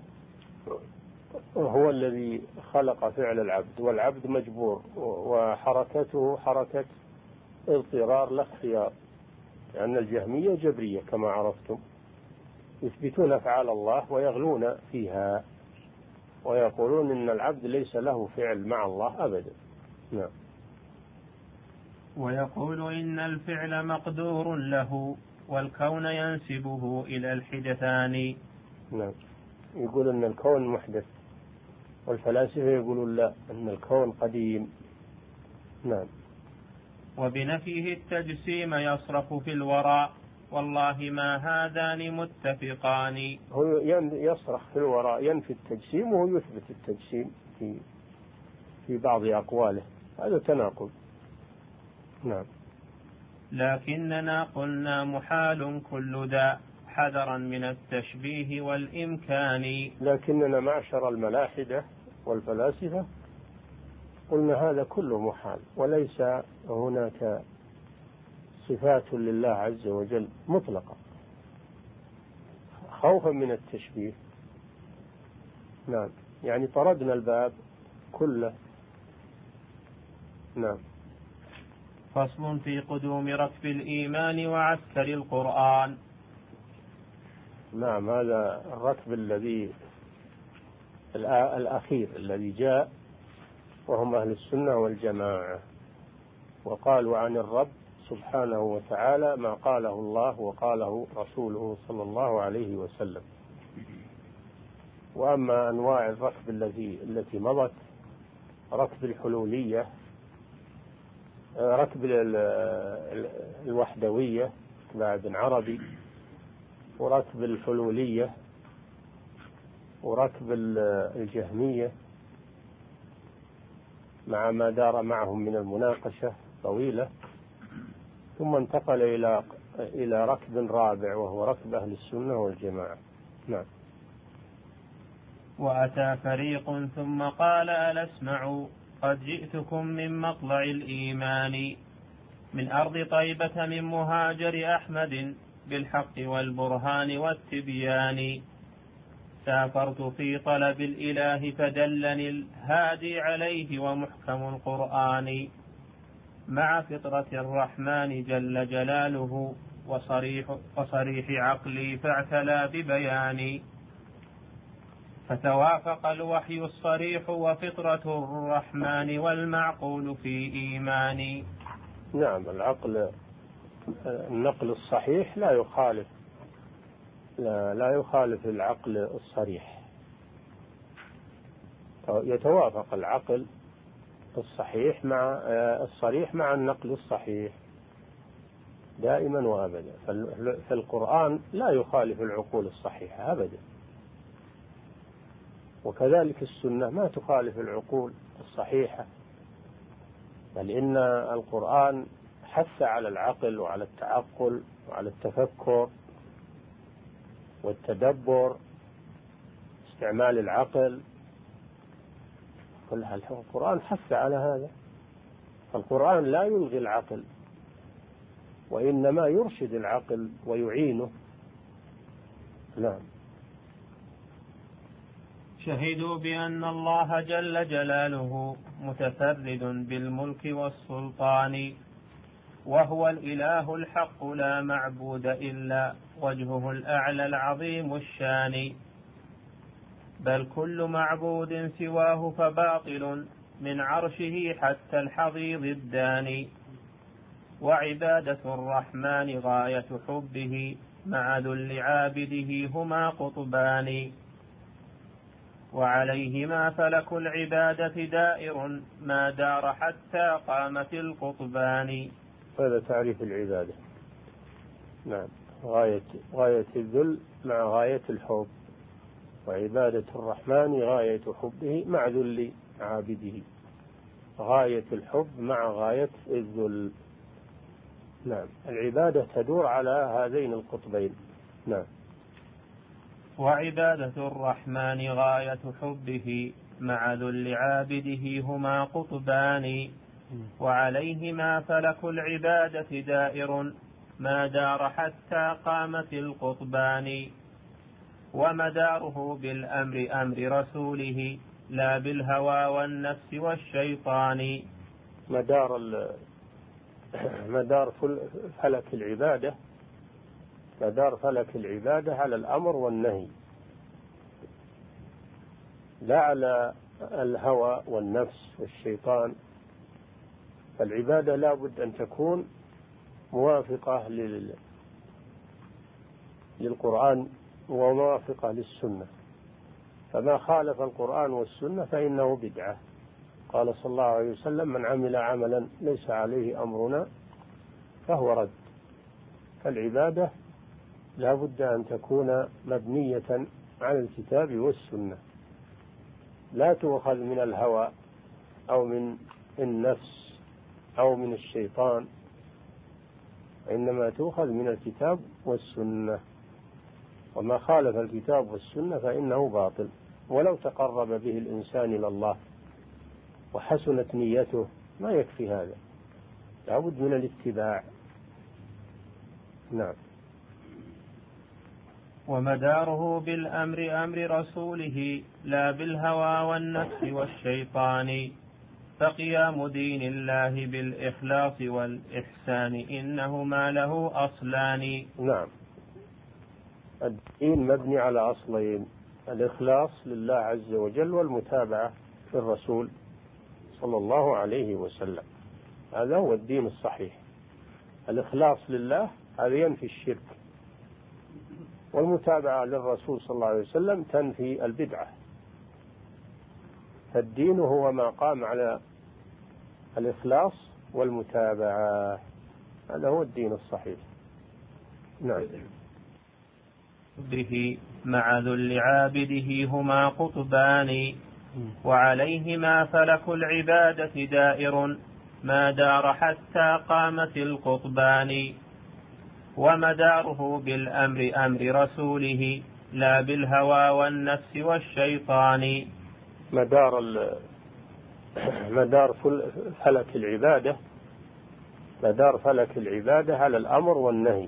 هو الذي خلق فعل العبد، والعبد مجبور وحركته حركة اضطرار لا اختيار، لأن الجهمية جبرية كما عرفتم، يثبتون أفعال الله ويغلون فيها، ويقولون إن العبد ليس له فعل مع الله أبدا. نعم. ويقول إن الفعل مقدور له والكون ينسبه إلى الحدثان. نعم. يقول إن الكون محدث، والفلاسفة يقولون لا، أن الكون قديم. نعم. وبنفيه التجسيم يصرف في الوراء والله ما هذان متفقان. هو يصرخ في الوراء، ينفي التجسيم وهو يثبت التجسيم في في بعض أقواله، هذا تناقض. نعم. لكننا قلنا محال كل ذا حذرا من التشبيه والإمكان. لكننا معشر الملاحدة والفلاسفة قلنا هذا كله محال، وليس هناك صفات لله عز وجل مطلقة خوفا من التشبيه. نعم. يعني طردنا الباب كله. نعم. فصل في قدوم ركب الإيمان وعسكر القرآن. نعم. هذا الركب الذي الأخير الذي جاء وهم أهل السنة والجماعة، وقالوا عن الرب سبحانه وتعالى ما قاله الله وقاله رسوله صلى الله عليه وسلم. وأما أنواع الركب التي التي مضت، ركب الحلولية ركب الوحدوية مع ابن عربي، وركب الحلولية، وركب الجهمية مع ما دار معهم من المناقشة طويلة، ثم انتقل إلى إلى ركب رابع وهو ركب أهل السنة والجماعة. نعم. وأتى فريق ثم قال: ألا اسمعوا، قد جئتكم من مطلع الإيمان، من أرض طيبة، من مهاجر أحمد، بالحق والبرهان والتبيان. سافرت في طلب الإله فدلني الهادي عليه، ومحكم القرآن مع فطرة الرحمن جل جلاله، وصريح, وصريح عقلي فاعتلى ببياني. فتوافق الوحي الصريح وفطرة الرحمن، والمعقول في إيماني. نعم، العقل النقل الصحيح لا يخالف لا, لا يخالف العقل الصريح، يتوافق العقل الصحيح مع الصريح مع النقل الصحيح دائما وأبدا. فالقرآن لا يخالف العقول الصحيحة أبدا، وكذلك السنة ما تخالف العقول الصحيحة، بل إن القرآن حث على العقل وعلى التعقل وعلى التفكر والتدبر، استعمال العقل، كل القرآن حث على هذا. القرآن لا يلغي العقل، وإنما يرشد العقل ويعينه. نعم. شهدوا بأن الله جل جلاله متفرد بالملك والسلطان، وهو الإله الحق لا معبود إلا وجهه الأعلى العظيم الشان، بل كل معبود سواه فباطل، من عرشه حتى الحضيض الداني. وعبادة الرحمن غاية حبه، مع ذل عابده هما قطبان، وعليهما فلك العبادة دائر، ما دار حتى قامت القطبان. هذا تعريف العبادة. نعم، غاية غاية الذل مع غاية الحب، وعبادة الرحمن غاية حبه مع ذل عابده، غاية الحب مع غاية الذل. نعم، العبادة تدور على هذين القطبين. نعم. وعبادة الرحمن غاية حبه، مع ذل عابده هما قطبان، وعليهما فلك العبادة دائر، ما دار حتى قامت القطبان. ومداره بالأمر أمر رسوله، لا بالهوى والنفس والشيطان. مدار مدار فلك العبادة مدار فلك العبادة على الأمر والنهي، لا على الهوى والنفس والشيطان. فالعبادة لا بد أن تكون موافقة للقرآن وموافقة للسنة، فما خالف القرآن والسنة فإنه بدعة. قال صلى الله عليه وسلم: من عمل عملا ليس عليه أمرنا فهو رد. فالعبادة لا بد أن تكون مبنية على الكتاب والسنة، لا تؤخذ من الهوى أو من النفس أو من الشيطان، إنما تؤخذ من الكتاب والسنة، وما خالف الكتاب والسنة فإنه باطل، ولو تقرب به الإنسان إلى الله وحسنت نيته ما يكفي هذا، لا بد من الاتباع. نعم. ومداره بالأمر أمر رسوله، لا بالهوى والنفس والشيطان، فقيام دين الله بالإخلاص والإحسان، إنهما له أصلان. نعم، الدين مبني على أصلين: الإخلاص لله عز وجل، والمتابعة في الرسول صلى الله عليه وسلم. هذا هو الدين الصحيح. الإخلاص لله هذا ينفي الشرك، والمتابعة للرسول صلى الله عليه وسلم تنفي البدعة. فالدين هو ما قام على الإخلاص والمتابعة. هذا هو الدين الصحيح. نعم. به مع ذل عابده هما قطبان، وعليهما فلك العبادة دائر ما دار حتى قامت القطبان، ومداره بالأمر أمر رسوله لا بالهوى والنفس والشيطان. مدار مدار فلك العبادة مدار فلك العبادة على الأمر والنهي،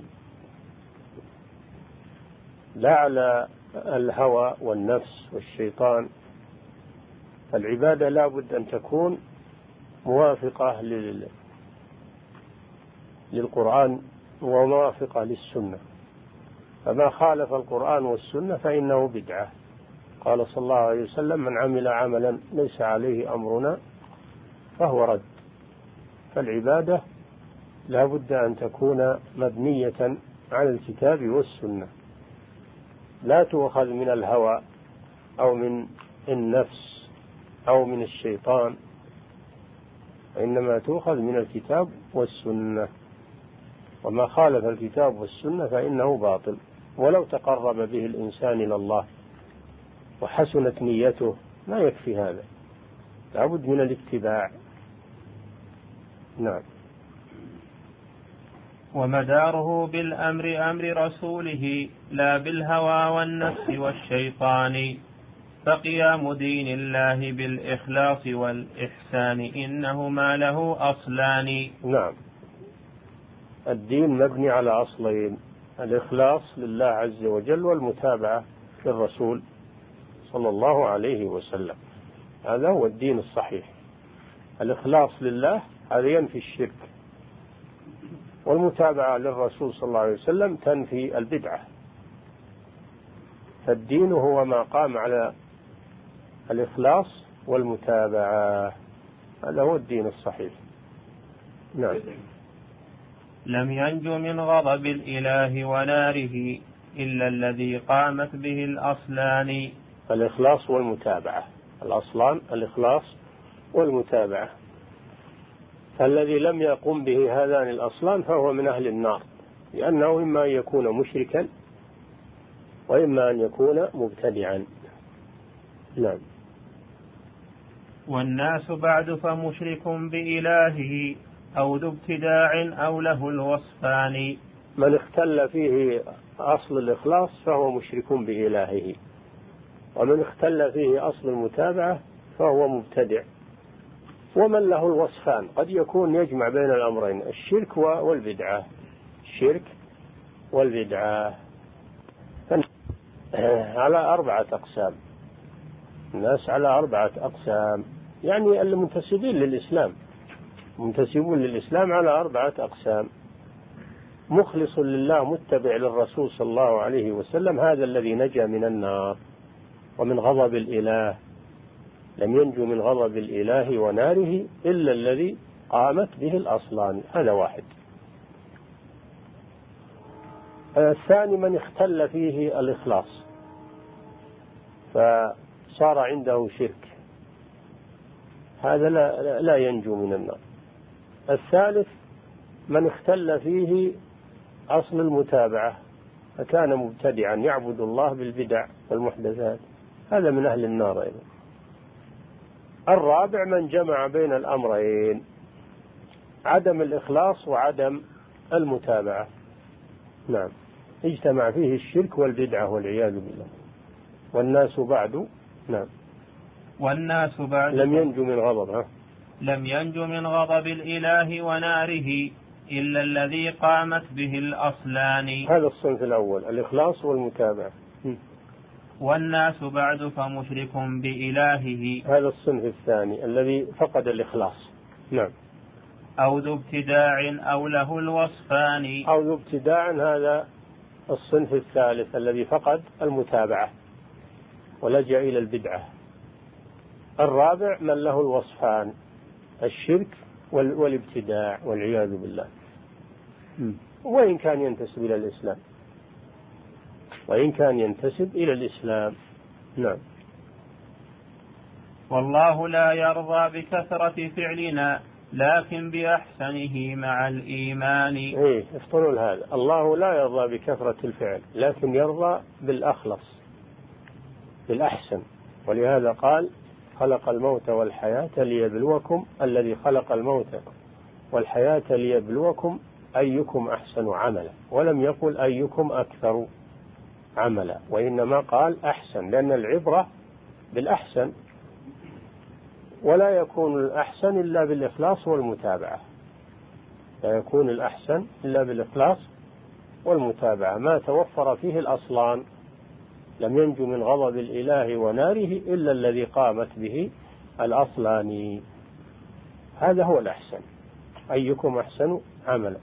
لا على الهوى والنفس والشيطان. فالعبادة لا بد أن تكون موافقة للقرآن وموافقة للسنة، فما خالف القرآن والسنة فإنه بدعة. قال صلى الله عليه وسلم: من عمل عملا ليس عليه أمرنا فهو رد. فالعبادة لا بد أن تكون مبنية على الكتاب والسنة، لا تؤخذ من الهوى أو من النفس أو من الشيطان، إنما تؤخذ من الكتاب والسنة. وما خالف الكتاب والسنة فإنه باطل، ولو تقرب به الإنسان إلى الله وحسنت نيته ما يكفي هذا، لابد من الاتباع. نعم. ومداره بالأمر أمر رسوله لا بالهوى والنفس والشيطان، فقيام دين الله بالإخلاص والإحسان إنهما له أصلان. نعم. الدين مبني على أصلين: الإخلاص لله عز وجل والمتابعة للرسول صلى الله عليه وسلم. هذا هو الدين الصحيح. الإخلاص لله هذا ينفي الشرك، والمتابعة للرسول صلى الله عليه وسلم تنفي البدعة. فالدين هو ما قام على الإخلاص والمتابعة، هذا هو الدين الصحيح. نعم. لم ينج من غضب الإله وناره إلا الذي قامت به الأصلان. الإخلاص والمتابعة، الأصلان الإخلاص والمتابعة. فالذي لم يقم به هذان الأصلان فهو من أهل النار، لأنه إما أن يكون مشركا وإما أن يكون مبتدعا. نعم. والناس بعد فمشرك بإلهه أو ذو ابتداع أو له الوصفان. من اختل فيه أصل الإخلاص فهو مشرك بإلهه، ومن اختل فيه أصل المتابعة فهو مبتدع. ومن له الوصفان قد يكون يجمع بين الأمرين: الشرك والبدعة. الشرك والبدعة على أربعة أقسام. الناس على أربعة أقسام، يعني المنتسبين للإسلام، منتسبون للإسلام على أربعة أقسام: مخلص لله متبع للرسول صلى الله عليه وسلم، هذا الذي نجا من النار ومن غضب الإله. لم ينجو من غضب الإله وناره إلا الذي قامت به الأصلان، هذا واحد. الثاني من اختل فيه الإخلاص فصار عنده شرك، هذا لا, لا ينجو من النار. الثالث من اختل فيه أصل المتابعة فكان مبتدعا يعبد الله بالبدع والمحدثات، هذا من أهل النار أيضا. الرابع من جمع بين الأمرين: عدم الإخلاص وعدم المتابعة. نعم. اجتمع فيه الشرك والبدعة والعياذ بالله. والناس بعد نعم والناس بعد لم ينجو من غضب ها؟ لم ينجو من غضب الإله وناره إلا الذي قامت به الأصلان. هذا الصنف الأول، الإخلاص والمتابعة. والناس بعد فمشرك بإلهه، هذا الصنف الثاني الذي فقد الإخلاص. نعم. أو ذو ابتداع أو له الوصفان. أو ذو ابتداع، هذا الصنف الثالث الذي فقد المتابعة ولجأ إلى البدعة. الرابع من له الوصفان: الشرك والابتداع والعياذ بالله، وإن كان ينتسب إلى الإسلام وإن كان ينتسب إلى الإسلام. نعم. والله لا يرضى بكثرة فعلنا لكن بأحسنه مع الإيمان. إيه افترض هذا، الله لا يرضى بكثرة الفعل لكن يرضى بالأخلص بالأحسن، ولهذا قال خلق الموت والحياة ليبلوكم، الذي خلق الموت والحياة ليبلوكم أيكم أحسن عملا، ولم يقل أيكم أكثر عملا، وإنما قال أحسن، لأن العبرة بالأحسن، ولا يكون الأحسن إلا بالإخلاص والمتابعة، لا يكون الأحسن إلا بالإخلاص والمتابعة. ما توفر فيه الأصلان لم ينجو من غضب الإله وناره إلا الذي قامت به الأصلان، هذا هو الأحسن، أيكم أحسن عملا.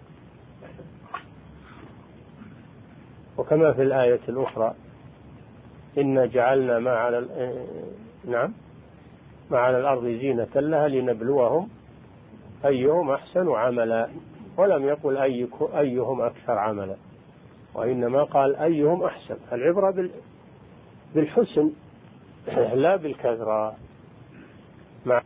وكما في الآية الأخرى إن جعلنا ما على نعم ما على الأرض زينة لها لنبلوهم أيهم أحسن عملا، ولم يقل أيهم أكثر عملا، وإنما قال أيهم أحسن، العبرة بالحسن لا بالكثرة. مع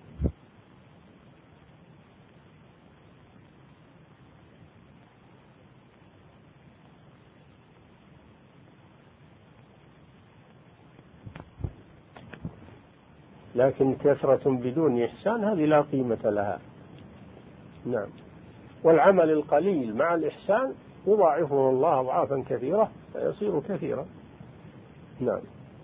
لكن كثرة بدون إحسان هذه لا قيمة لها. نعم. والعمل القليل مع الإحسان يضاعفه الله أضعافا كثيرة فيصير كثيرا. نعم.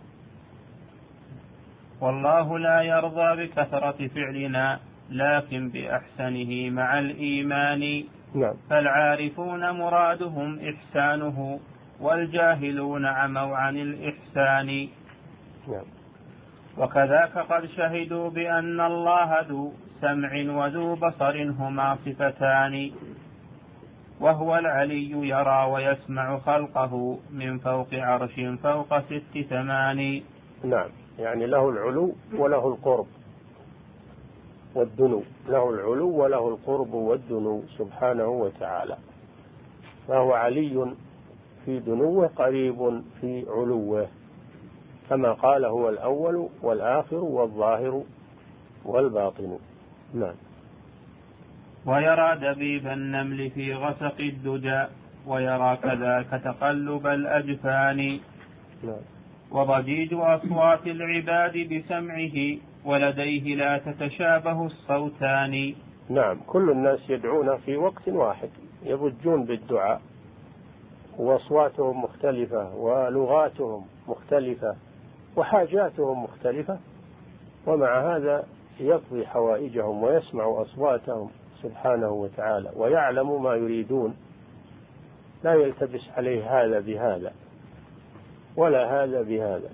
والله لا يرضى بكثرة فعلنا لكن بأحسنه مع الإيمان. نعم. فالعارفون مرادهم إحسانه والجاهلون عموا عن الإحسان. نعم. وكذاك قد شهدوا بأن الله ذو سمع وذو بصر هما صفتان، وهو العلي يرى ويسمع خلقه من فوق عرش فوق ست ثمان. نعم، يعني له العلو وله القرب والدنو، له العلو وله القرب والدنو سبحانه وتعالى، فهو علي في دنوه قريب في علوه، كما قال هو الأول والآخر والظاهر والباطن. نعم. ويرى دبيب النمل في غسق الدجى ويرى كذاك تقلب الأجفان. نعم. وضجيج أصوات العباد بسمعه ولديه لا تتشابه الصوتان. نعم، كل الناس يدعون في وقت واحد، يضجون بالدعاء، وأصواتهم مختلفة ولغاتهم مختلفة وحاجاتهم مختلفة، ومع هذا يقضي حوائجهم ويسمع أصواتهم سبحانه وتعالى ويعلم ما يريدون، لا يلتبس عليه هذا بهذا ولا هذا بهذا.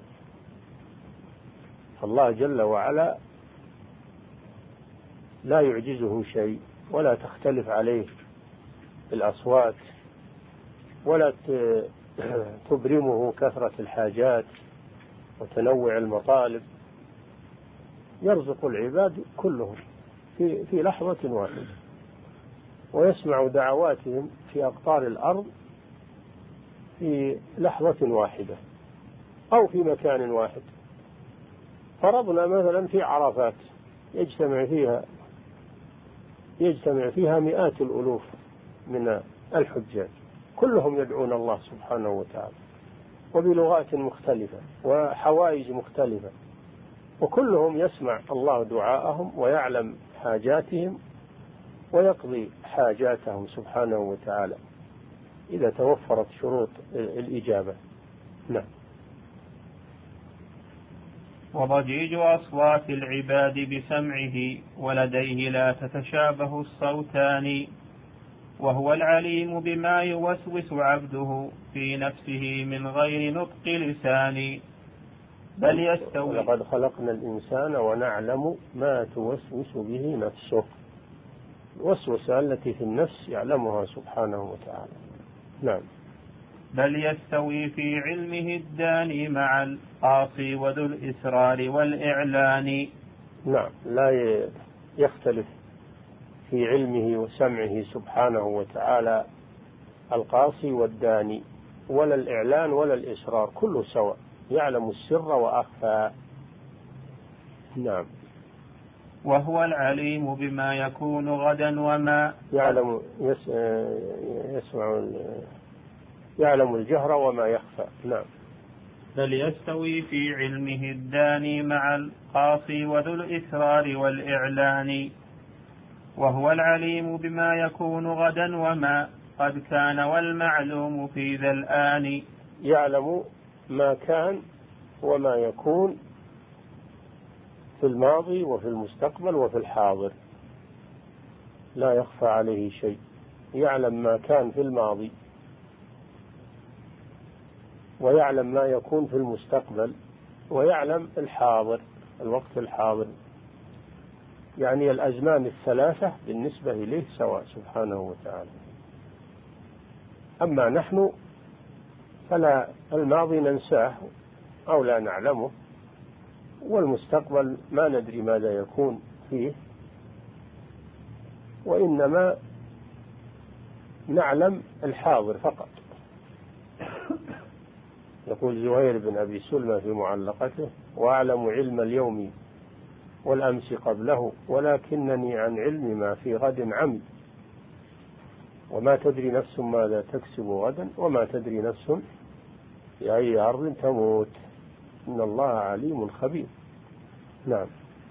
الله جل وعلا لا يعجزه شيء ولا تختلف عليه الأصوات ولا تبرمه كثرة الحاجات وتنوع المطالب، يرزق العباد كلهم في, في لحظة واحدة، ويسمع دعواتهم في أقطار الأرض في لحظة واحدة أو في مكان واحد. فرضنا مثلا في عرفات يجتمع فيها يجتمع فيها مئات الألوف من الحجاج، كلهم يدعون الله سبحانه وتعالى وبلغات مختلفة وحوائج مختلفة، وكلهم يسمع الله دعاءهم ويعلم حاجاتهم ويقضي حاجاتهم سبحانه وتعالى إذا توفرت شروط الإجابة. نعم. وضجيج أصوات العباد بسمعه ولديه لا تتشابه الصوتان، وهو العليم بما يوسوس عبده في نفسه من غير نطق لسان. بل يستوي. ولقد خلقنا الإنسان ونعلم ما توسوس به نفسه، الوسوسة التي في النفس يعلمها سبحانه وتعالى. نعم. بل يستوي في علمه الداني مع القاصي وذو الإسرار والإعلان. نعم، لا يختلف في علمه وسمعه سبحانه وتعالى القاصي والداني، ولا الإعلان ولا الإسرار، كله سواء، يعلم السر وأخفى. نعم. وهو العليم بما يكون غدا وما يعلم يسمع يعلم الجهر وما يخفى. نعم. بل يستوي في علمه الداني مع القاصي وذو الإسرار والإعلان. وهو العليم بما يكون غدا وما قد كان والمعلوم في ذا الآن. يعلم ما كان وما يكون في الماضي وفي المستقبل وفي الحاضر، لا يخفى عليه شيء. يعلم ما كان في الماضي ويعلم ما يكون في المستقبل ويعلم الحاضر، الوقت الحاضر، يعني الأزمان الثلاثة بالنسبة إليه سواء سبحانه وتعالى. أما نحن فلا، الماضي ننساه أو لا نعلمه، والمستقبل ما ندري ماذا يكون فيه، وإنما نعلم الحاضر فقط. يقول زهير بن أبي سلمى في معلقته: وأعلم علم اليوم والأمس قبله، ولكنني عن علم ما في غد عمي، وما تدري نفس ماذا تكسب غدا، وما تدري نفس في أي أرض تموت، إن الله عليم خبير. نعم.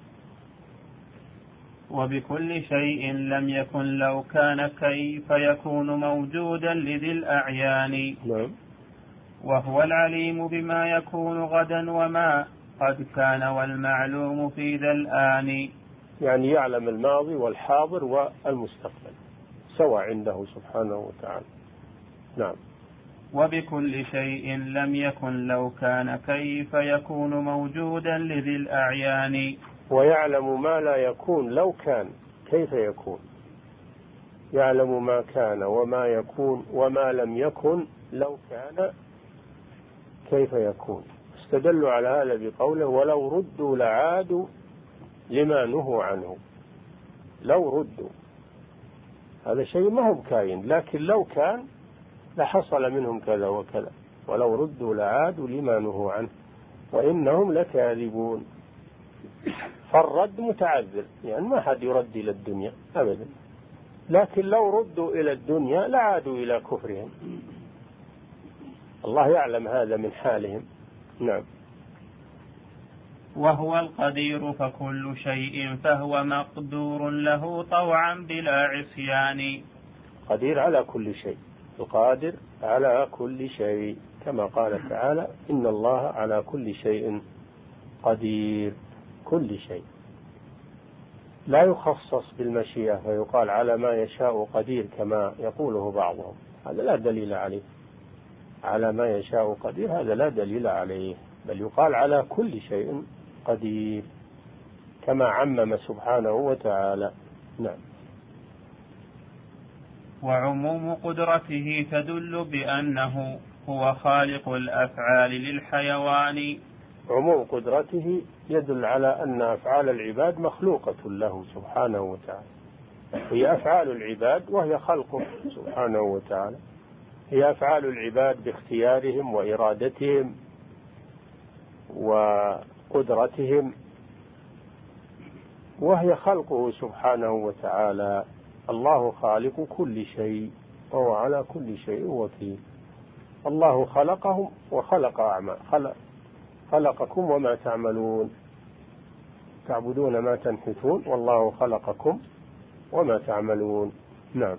وبكل شيء لم يكن لو كان كيف يكون موجودا لذي الأعيان. نعم. وهو العليم بما يكون غدا وما قد كان والمعلوم في ذا الآن. يعني يعلم الماضي والحاضر والمستقبل سواء عنده سبحانه وتعالى. نعم. وبكل شيء لم يكن لو كان كيف يكون موجودا لذي الأعيان. ويعلم ما لا يكون لو كان كيف يكون، يعلم ما كان وما يكون وما لم يكن لو كان كيف يكون. استدلوا على هذا بقوله: ولو ردوا لعادوا لما نهوا عنه. لو ردوا، هذا شيء ما هو كاين، لكن لو كان لحصل منهم كذا وكذا. ولو ردوا لعادوا لما نهوا عنه وإنهم لكاذبون. فالرد متعذر، يعني ما حد يرد إلى الدنيا أبدا، لكن لو ردوا إلى الدنيا لعادوا إلى كفرهم. الله يعلم هذا من حالهم. نعم. وهو القدير فكل شيء فهو مقدور له طوعا بلا عصيان. قدير على كل شيء، القادر على كل شيء، كما قال تعالى: إن الله على كل شيء قدير. كل شيء، لا يخصص بالمشيئة فيقال على ما يشاء قدير كما يقوله بعضهم، هذا لا دليل عليه. على ما يشاء قدير هذا لا دليل عليه، بل يقال على كل شيء قدير كما عمم سبحانه وتعالى. نعم. وعموم قدرته تدل بأنه هو خالق الأفعال للحيوان. عموم قدرته يدل على أن أفعال العباد مخلوقة له سبحانه وتعالى، هي أفعال العباد وهي خلقه سبحانه وتعالى، هي أفعال العباد باختيارهم وإرادتهم وقدرتهم، وهي خلقه سبحانه وتعالى. الله خالق كل شيء وهو على كل شيء وكيل. الله خلقهم وخلق أعمال، خلق خلقكم وما تعملون، تعبدون ما تنحتون، والله خلقكم وما تعملون. نعم.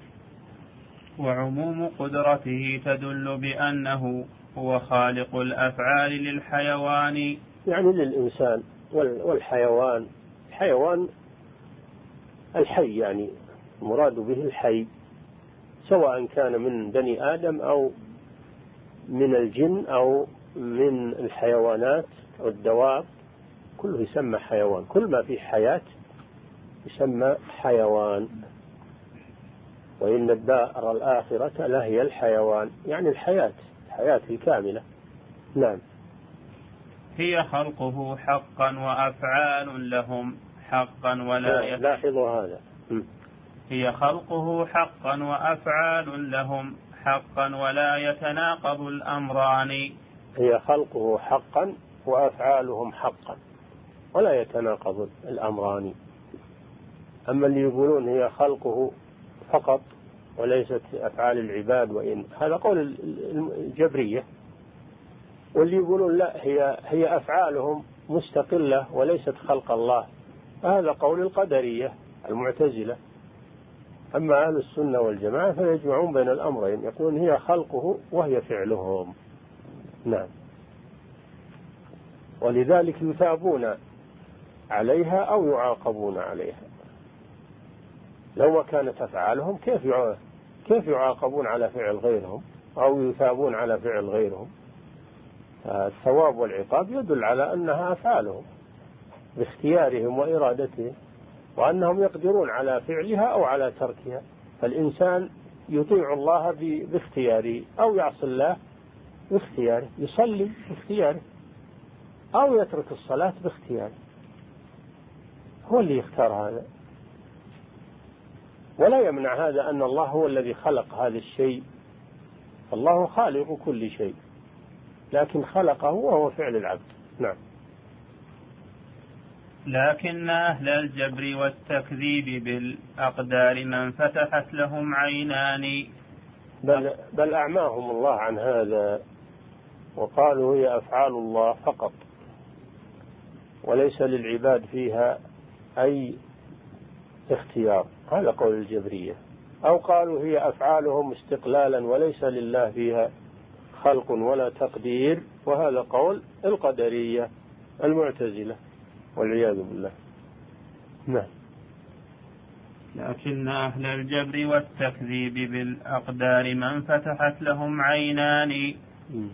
وعموم قدرته تدل بأنه هو خالق الأفعال للحيوان، يعني للإنسان والحيوان. الحيوان الحي، يعني مراد به الحي، سواء كان من بني آدم أو من الجن أو من الحيوانات أو الدواب، كله يسمى حيوان. كل ما فيه حياة يسمى حيوان. وإن الدار الآخرة لهي الحيوان، يعني الحياة، الحياة الكاملة. نعم. هي خلقه حقا وأفعال لهم حقا ولا يت... لاحظوا هذا. هي خلقه حقا وأفعال لهم حقا ولا يتناقض الأمران. هي خلقه حقا وأفعالهم حقا، ولا يتناقض الأمران. أما اللي يقولون هي خلقه فقط وليست أفعال العباد، وإن هذا قول الجبرية، واللي يقولون لا هي هي أفعالهم مستقلة وليست خلق الله، هذا قول القدرية المعتزلة. أما أهل السنة والجماعة فيجمعون بين الأمرين، يقولون هي خلقه وهي فعلهم. نعم. ولذلك يثابون عليها أو يعاقبون عليها. لو ما كانت أفعالهم كيف كيف يعاقبون على فعل غيرهم أو يثابون على فعل غيرهم؟ الثواب والعقاب يدل على أنها أفعالهم باختيارهم وإرادتهم، وأنهم يقدرون على فعلها أو على تركها. فالإنسان يطيع الله باختياره أو يعصي الله باختياره، يصلي باختياره أو يترك الصلاة باختياره، هو اللي يختار هذا. ولا يمنع هذا أن الله هو الذي خلق هذا الشيء، الله خالق كل شيء، لكن خلقه وهو فعل العبد. نعم. لكن أهل الجبر والتكذيب بالأقدار من فتحت لهم عينان، بل, بل أعماهم الله عن هذا، وقالوا هي أفعال الله فقط وليس للعباد فيها أي اختيار، هذا قول الجبرية. أو قالوا هي أفعالهم استقلالا وليس لله فيها خلق ولا تقدير، وهذا قول القدرية المعتزلة والعياذ بالله. نعم. لكن أهل الجبر والتكذيب بالأقدار من فتحت لهم عينان، م.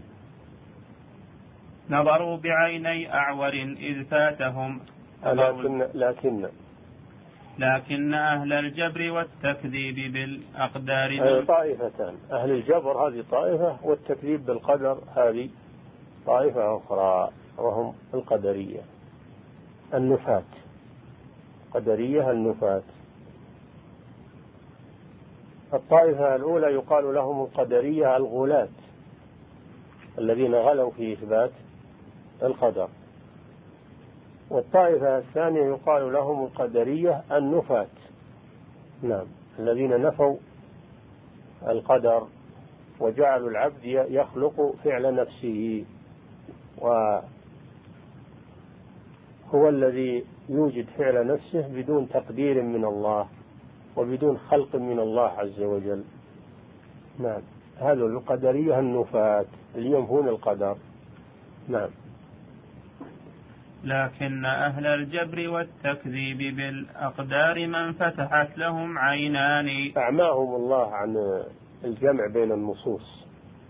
نظروا بعيني أعور إذ فاتهم. لكن, لكن لكن أهل الجبر والتكذيب بالأقدار هذه طائفتان، أهل الجبر هذه طائفة، والتكذيب بالقدر هذه طائفة أخرى، وهم القدرية النفاة. قدرية النفاة. الطائفة الأولى يقال لهم القدرية الغلاة الذين غلوا في إثبات القدر، والطائفة الثانية يقال لهم القدرية النفاة، نعم، الذين نفوا القدر وجعلوا العبد يخلق فعل نفسه، وهو الذي يوجد فعل نفسه بدون تقدير من الله وبدون خلق من الله عز وجل. نعم، هذا القدرية النفاة اللي ينفون القدر. نعم. لكن أهل الجبر والتكذيب بالأقدار من فتحت لهم عينان، أعماهم الله عن الجمع بين النصوص،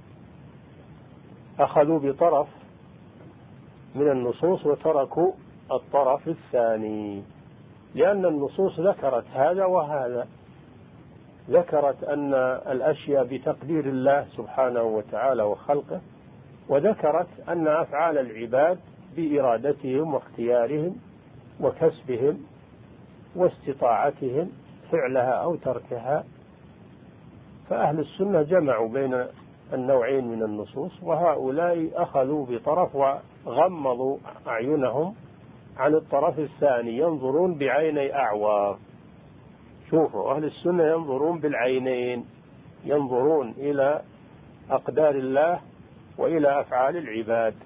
أخذوا بطرف من النصوص وتركوا الطرف الثاني، لأن النصوص ذكرت هذا وهذا، ذكرت أن الأشياء بتقدير الله سبحانه وتعالى وخلقه، وذكرت أن أفعال العباد بإرادتهم واختيارهم وكسبهم واستطاعتهم فعلها أو تركها. فأهل السنة جمعوا بين النوعين من النصوص، وهؤلاء أخذوا بطرف وغمضوا أعينهم عن الطرف الثاني، ينظرون بعيني أعور. شوفوا، أهل السنة ينظرون بالعينين، ينظرون إلى أقدار الله وإلى أفعال العباد،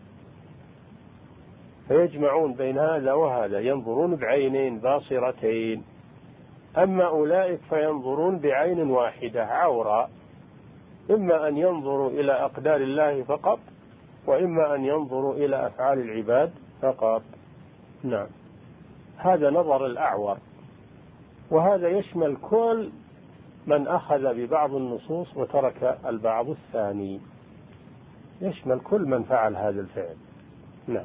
فيجمعون بين هذا وهذا، ينظرون بعينين باصرتين. أما أولئك فينظرون بعين واحدة عورة، إما أن ينظروا إلى أقدار الله فقط، وإما أن ينظروا إلى أفعال العباد فقط. نعم، هذا نظر الأعور، وهذا يشمل كل من أخذ ببعض النصوص وترك البعض الثاني، يشمل كل من فعل هذا الفعل. نعم.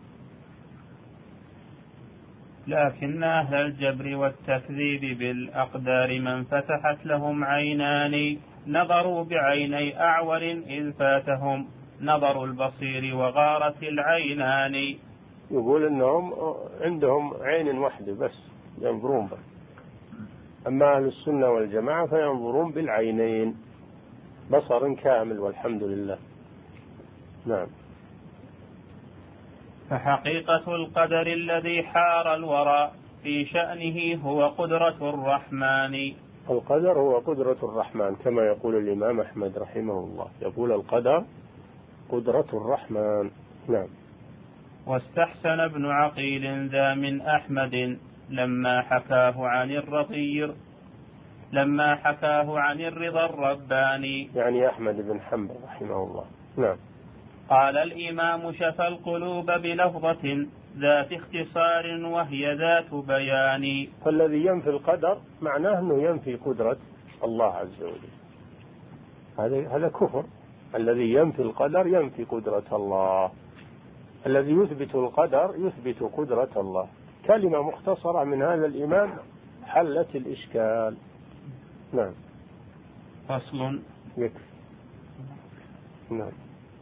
لكن أهل الجبر والتكذيب بالأقدار من فتحت لهم عينان، نظروا بعيني أعور إذ فاتهم نظر البصير وغارت العينان. يقول إنهم عندهم عين واحدة بس ينظرون بها، أما أهل السنة والجماعة فينظرون بالعينين، بصر كامل والحمد لله. نعم. فحقيقة القدر الذي حار الورى في شأنه هو قدرة الرحمن. القدر هو قدرة الرحمن كما يقول الإمام أحمد رحمه الله، يقول القدر قدرة الرحمن. نعم. واستحسن ابن عقيل ذا من أحمد لما حكاه عن الرضي لما حكاه عن الرضا الرباني، يعني أحمد بن حنبل رحمه الله. نعم. قال الإمام شفى القلوب بلفظة ذات اختصار وهي ذات بيان. فالذي ينفي القدر معناه أنه ينفي قدرة الله عز وجل، هذا هذا كفر. الذي ينفي القدر ينفي قدرة الله، الذي يثبت القدر يثبت قدرة الله. كلمة مختصرة من هذا الإمام حلت الإشكال. نعم. فصل. يكفي. نعم.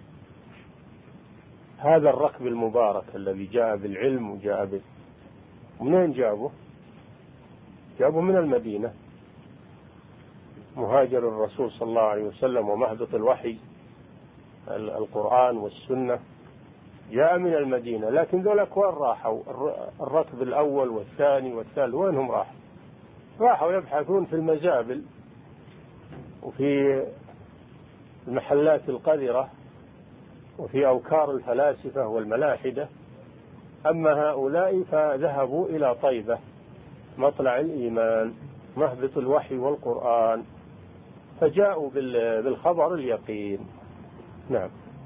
هذا الركب المبارك الذي جاء بالعلم وجاء به، منين جابه؟ جابه من المدينة، مهاجر الرسول صلى الله عليه وسلم ومهبط الوحي القرآن والسنة جاء من المدينة. لكن ذولا وين راحوا؟ الركب الأول والثاني والثالث وينهم راحوا؟ راحوا يبحثون في المزابل وفي المحلات القذرة وفي أوكار الفلاسفة والملاحدة. أما هؤلاء فذهبوا إلى طيبة مطلع الإيمان مهبط الوحي والقرآن، فجاءوا بالخبر اليقين. نعم.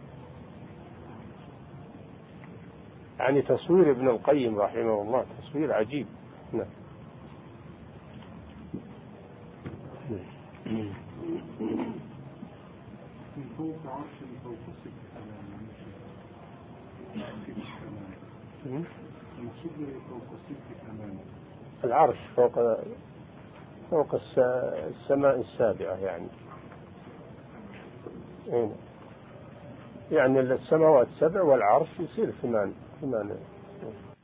يعني تصوير ابن القيم رحمه الله تصوير عجيب. نعم. من فوق عرش فوق ست أمام. المقصود فوق ست أمام. العرش فوق فوق السماء السابعة، يعني يعني السماوات سبع والعرش يصير ثمان ثمان.